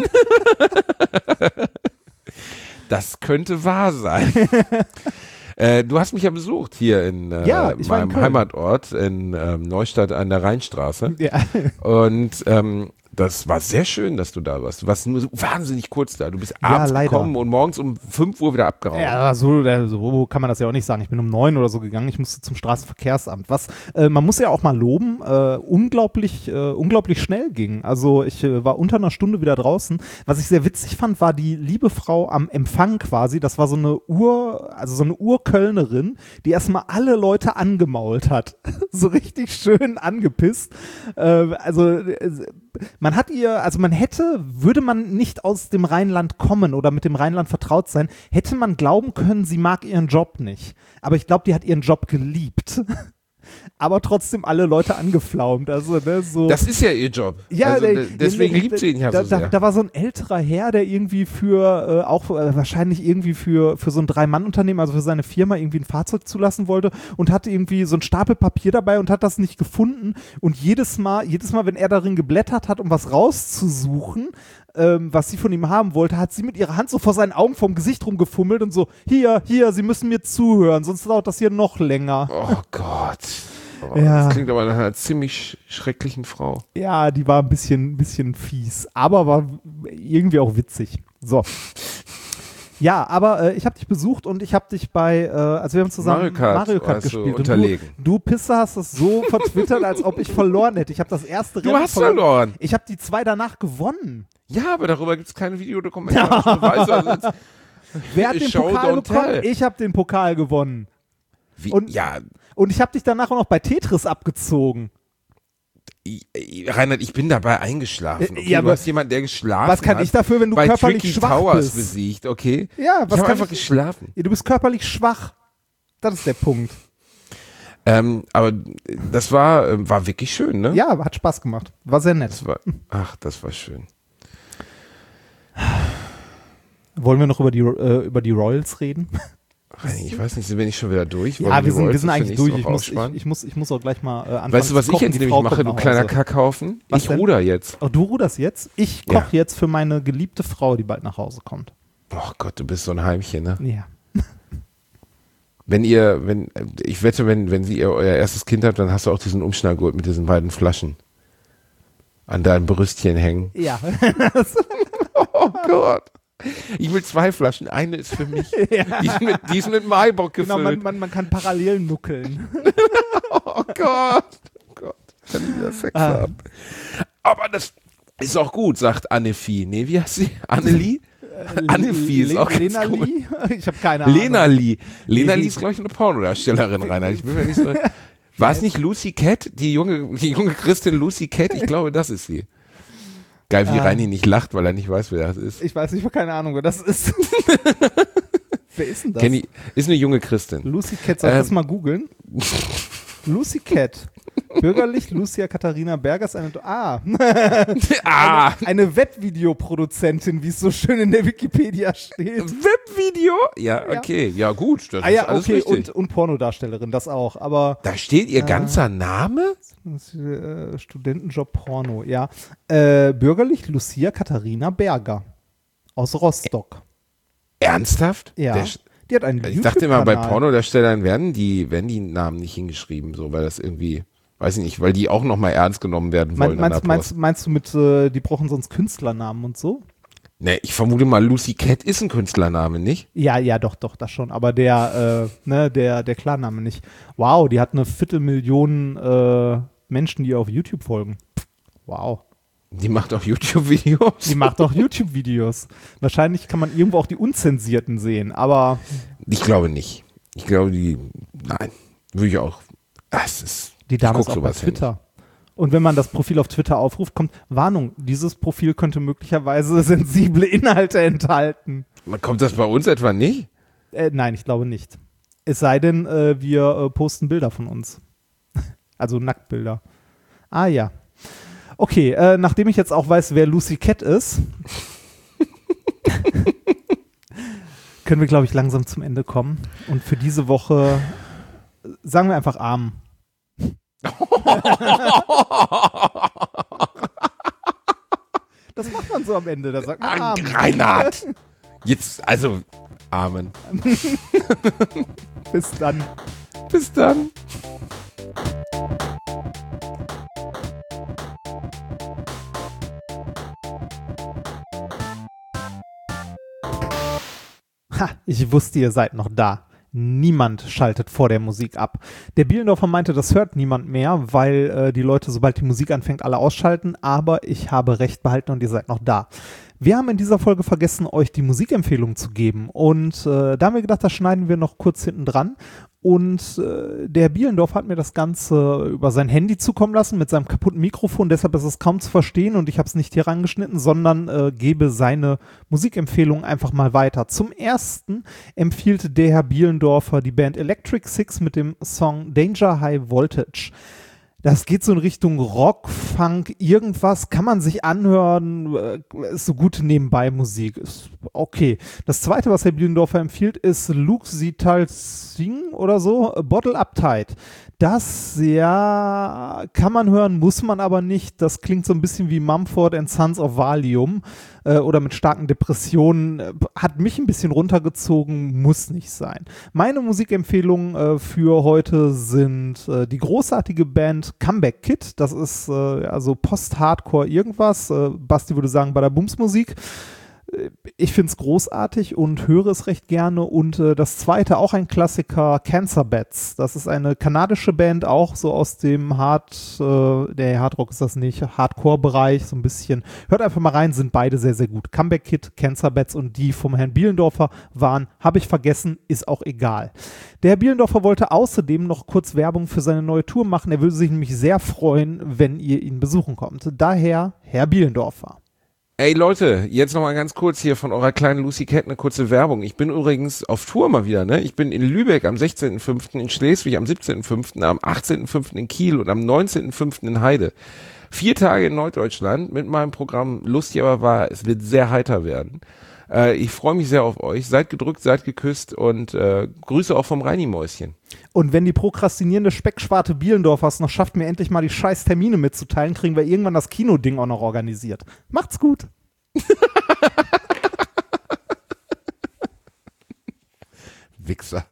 Das könnte wahr sein. äh, du hast mich ja besucht hier in äh, Ja, ich war in meinem Köln. Heimatort in ähm, Neustadt an der Rheinstraße. ja. Und ähm, Das war sehr schön, dass du da warst. Du warst nur so wahnsinnig kurz da. Du bist Ja, abends leider. gekommen und morgens um fünf Uhr wieder abgehauen. Ja, so, so kann man das ja auch nicht sagen. Ich bin um neun oder so gegangen. Ich musste zum Straßenverkehrsamt. Was, äh, man muss ja auch mal loben, äh, unglaublich, äh, unglaublich schnell ging. Also ich äh, war unter einer Stunde wieder draußen. Was ich sehr witzig fand, war die liebe Frau am Empfang quasi. Das war so eine Ur, also so eine Urkölnerin, die erstmal alle Leute angemault hat. So richtig schön angepisst. Äh, also äh, man hat ihr, also man hätte, würde man nicht aus dem Rheinland kommen oder mit dem Rheinland vertraut sein, hätte man glauben können, sie mag ihren Job nicht. Aber ich glaube, die hat ihren Job geliebt. Aber trotzdem alle Leute angeflaumt. Also, ne, so. Das ist ja ihr Job. Ja, also, der, de- deswegen der, liebt sie ihn ja da, so sehr. Da, da war so ein älterer Herr, der irgendwie für, äh, auch äh, wahrscheinlich irgendwie für, für so ein Drei-Mann-Unternehmen, also für seine Firma irgendwie ein Fahrzeug zulassen wollte und hatte irgendwie so ein Stapel Papier dabei und hat das nicht gefunden. Und jedes Mal, jedes Mal, wenn er darin geblättert hat, um was rauszusuchen, ähm, was sie von ihm haben wollte, hat sie mit ihrer Hand so vor seinen Augen vom Gesicht rumgefummelt und so, hier, hier, Sie müssen mir zuhören, sonst dauert das hier noch länger. Oh Gott. Oh, Ja. Das klingt aber nach einer ziemlich schrecklichen Frau. Ja, die war ein bisschen, bisschen fies, aber war irgendwie auch witzig. So. Ja, aber äh, ich habe dich besucht und ich habe dich bei, äh, also wir haben zusammen Mario Kart Mario Kart hast du gespielt. unterlegen. Und du, du Pisser hast das so vertwittert, als ob ich verloren hätte. Ich habe das erste Du Rennen hast verloren. Ich habe die zwei danach gewonnen. Ja, aber darüber gibt es keine videodokumentarischen Beweise. Also jetzt- Wer hat den Show, Pokal don't bekommen? tell. Ich habe den Pokal gewonnen. Wie, Und- ja, Und ich habe dich danach auch noch bei Tetris abgezogen. ich, ich- Reinhard, ich bin dabei eingeschlafen. Äh, Okay, ja, du aber hast jemanden, der geschlafen Was kann hat. ich dafür, wenn du bei körperlich Tricky schwach Towers bist? besiegt, okay? Ja, Ich was habe kann einfach ich? geschlafen. Ja, du bist körperlich schwach. Das ist der Punkt. Ähm, aber das war, äh, war wirklich schön, ne? Ja, hat Spaß gemacht. War sehr nett. Das war, ach, das war schön. Wollen wir noch über die, äh, über die Royals reden? Reini, ich weiß nicht, sind wir nicht schon wieder durch? Wollen Ja, die wir sind, wir Royals sind für eigentlich nächste durch. Woche Ich muss, ich, aufsparen? ich, muss, ich muss auch gleich mal äh, anfangen. Weißt du, was zu ich kochen. jetzt Die nämlich Frau mache, kommt du nach kleiner Hause. Kackhaufen? Was Ich denn? ruder jetzt. Oh, du ruderst jetzt? Ich Ja. koche jetzt für meine geliebte Frau, die bald nach Hause kommt. Oh Gott, du bist so ein Heimchen, ne? Ja. Wenn ihr, wenn, ich wette, wenn, wenn sie ihr euer erstes Kind habt, dann hast du auch diesen Umschnallgurt mit diesen beiden Flaschen an deinem Brüstchen hängen. Ja. Oh Gott. Ich will zwei Flaschen. Eine ist für mich. Die ist mit, die ist mit Maibock gefüllt. Genau, man, man, man kann parallel nuckeln. Oh Gott. Oh Gott. Kann ich wieder Sex Ah. haben. Aber das ist auch gut, sagt Annefi. Nee, wie heißt sie? Annelie? Annefi ist Le- auch ganz Lena cool. Lee? Ich habe keine Ahnung. Lena Lee. Lena Nee, Lee ist, glaube ich, eine Pornodarstellerin, Rainer. Ich bin mir nicht so. War es nicht Lucy Cat? Die junge, die junge Christin Lucy Cat? Ich glaube, das ist sie. Geil, wie Ah. Reini nicht lacht, weil er nicht weiß, wer das ist. Ich weiß nicht, ich habe keine Ahnung, wer das ist. Wer ist denn das? Kenny, ist eine junge Christin. Lucy Cat, soll ich Ähm. das mal googeln? Lucy Cat. Bürgerlich Lucia Katharina Berger ist eine, ah, Ah, eine Wettvideoproduzentin, wie es so schön in der Wikipedia steht. Webvideo? Ja, okay. Ja, gut. Das Ah ist ja, alles okay, richtig. und, und Pornodarstellerin, das auch, aber Da steht ihr ganzer Name? äh, Studentenjob Porno, ja. Äh, bürgerlich Lucia Katharina Berger aus Rostock. Ernsthaft? Ja, Der, die hat einen ich dachte immer, bei YouTube-Kanal. Pornodarstellern werden die, werden die Namen nicht hingeschrieben, so, weil das irgendwie, weiß ich nicht, weil die auch nochmal ernst genommen werden wollen. Mein, an meinst, der meinst, Post. meinst du mit, äh, die brauchen sonst Künstlernamen und so? Ne, ich vermute mal, Lucy Cat ist ein Künstlername, nicht? Ja, ja, doch, doch, das schon. Aber der, äh, ne, der, der Klarname nicht. Wow, die hat eine Viertelmillion äh, Menschen, die ihr auf YouTube folgen. Wow. Die macht auch YouTube-Videos. Die macht auch YouTube-Videos. Wahrscheinlich kann man irgendwo auch die Unzensierten sehen, aber Ich glaube nicht. Ich glaube, die, nein, würde ich auch, das ist, die Dame ich ist guck auch bei sowas ja nicht. Twitter. Und wenn man das Profil auf Twitter aufruft, kommt Warnung, dieses Profil könnte möglicherweise sensible Inhalte enthalten. Kommt das bei uns etwa nicht? Äh, nein, ich glaube nicht. Es sei denn, äh, wir äh, posten Bilder von uns. Also Nacktbilder. Ah ja. Okay, äh, nachdem ich jetzt auch weiß, wer Lucy Cat ist, können wir, glaube ich, langsam zum Ende kommen. Und für diese Woche äh, sagen wir einfach arm. Das macht man so am Ende, da sagt man Ah, arm. Reinhard! Jetzt, also, Amen. Bis dann. Bis dann. Ha, ich wusste, ihr seid noch da. Niemand schaltet vor der Musik ab. Der Bielendorfer meinte, das hört niemand mehr, weil äh, die Leute, sobald die Musik anfängt, alle ausschalten. Aber ich habe recht behalten und ihr seid noch da. Wir haben in dieser Folge vergessen, euch die Musikempfehlung zu geben. Und äh, da haben wir gedacht, das schneiden wir noch kurz hinten dran. Und äh, der Bielendorf hat mir das Ganze über sein Handy zukommen lassen mit seinem kaputten Mikrofon. Deshalb ist es kaum zu verstehen und ich habe es nicht hier rangeschnitten, sondern äh, gebe seine Musikempfehlung einfach mal weiter. Zum ersten empfiehlt der Herr Bielendorfer die Band Electric Six mit dem Song Danger High Voltage. Das geht so in Richtung Rock, Funk, irgendwas, kann man sich anhören, äh, ist so gute Nebenbei-Musik, ist okay. Das zweite, was Herr Bielendorfer empfiehlt, ist Luke Zital Singh oder so, Bottle Uptight. Das, ja, kann man hören, muss man aber nicht. Das klingt so ein bisschen wie Mumford and Sons of Valium äh, oder mit starken Depressionen. Äh, hat mich ein bisschen runtergezogen, muss nicht sein. Meine Musikempfehlungen äh, für heute sind äh, die großartige Band Comeback Kid. Das ist äh, also Post-Hardcore irgendwas. Äh, Basti würde sagen, bei der Bumsmusik. Ich finde es großartig und höre es recht gerne. Und äh, das zweite, auch ein Klassiker, Cancer Bats. Das ist eine kanadische Band, auch so aus dem Hard, äh, der Hardrock ist das nicht, Hardcore-Bereich, so ein bisschen. Hört einfach mal rein, sind beide sehr, sehr gut. Comeback Kid, Cancer Bats und die vom Herrn Bielendorfer waren, habe ich vergessen, ist auch egal. Der Herr Bielendorfer wollte außerdem noch kurz Werbung für seine neue Tour machen. Er würde sich nämlich sehr freuen, wenn ihr ihn besuchen kommt. Daher, Herr Bielendorfer. Ey Leute, jetzt nochmal ganz kurz hier von eurer kleinen Lucy Cat eine kurze Werbung. Ich bin übrigens auf Tour mal wieder, ne? Ich bin in Lübeck am sechzehnten fünften, in Schleswig am siebzehnten fünften, am achtzehnten fünften in Kiel und am neunzehnten fünften in Heide. Vier Tage in Norddeutschland mit meinem Programm Lustig aber wahr. Es wird sehr heiter werden. Äh, ich freue mich sehr auf euch. Seid gedrückt, seid geküsst und äh, Grüße auch vom Reini-Mäuschen. Und wenn die prokrastinierende Speckschwarte Bielendorfers noch schafft, mir endlich mal die scheiß Termine mitzuteilen, kriegen wir irgendwann das Kinoding auch noch organisiert. Macht's gut. Wichser.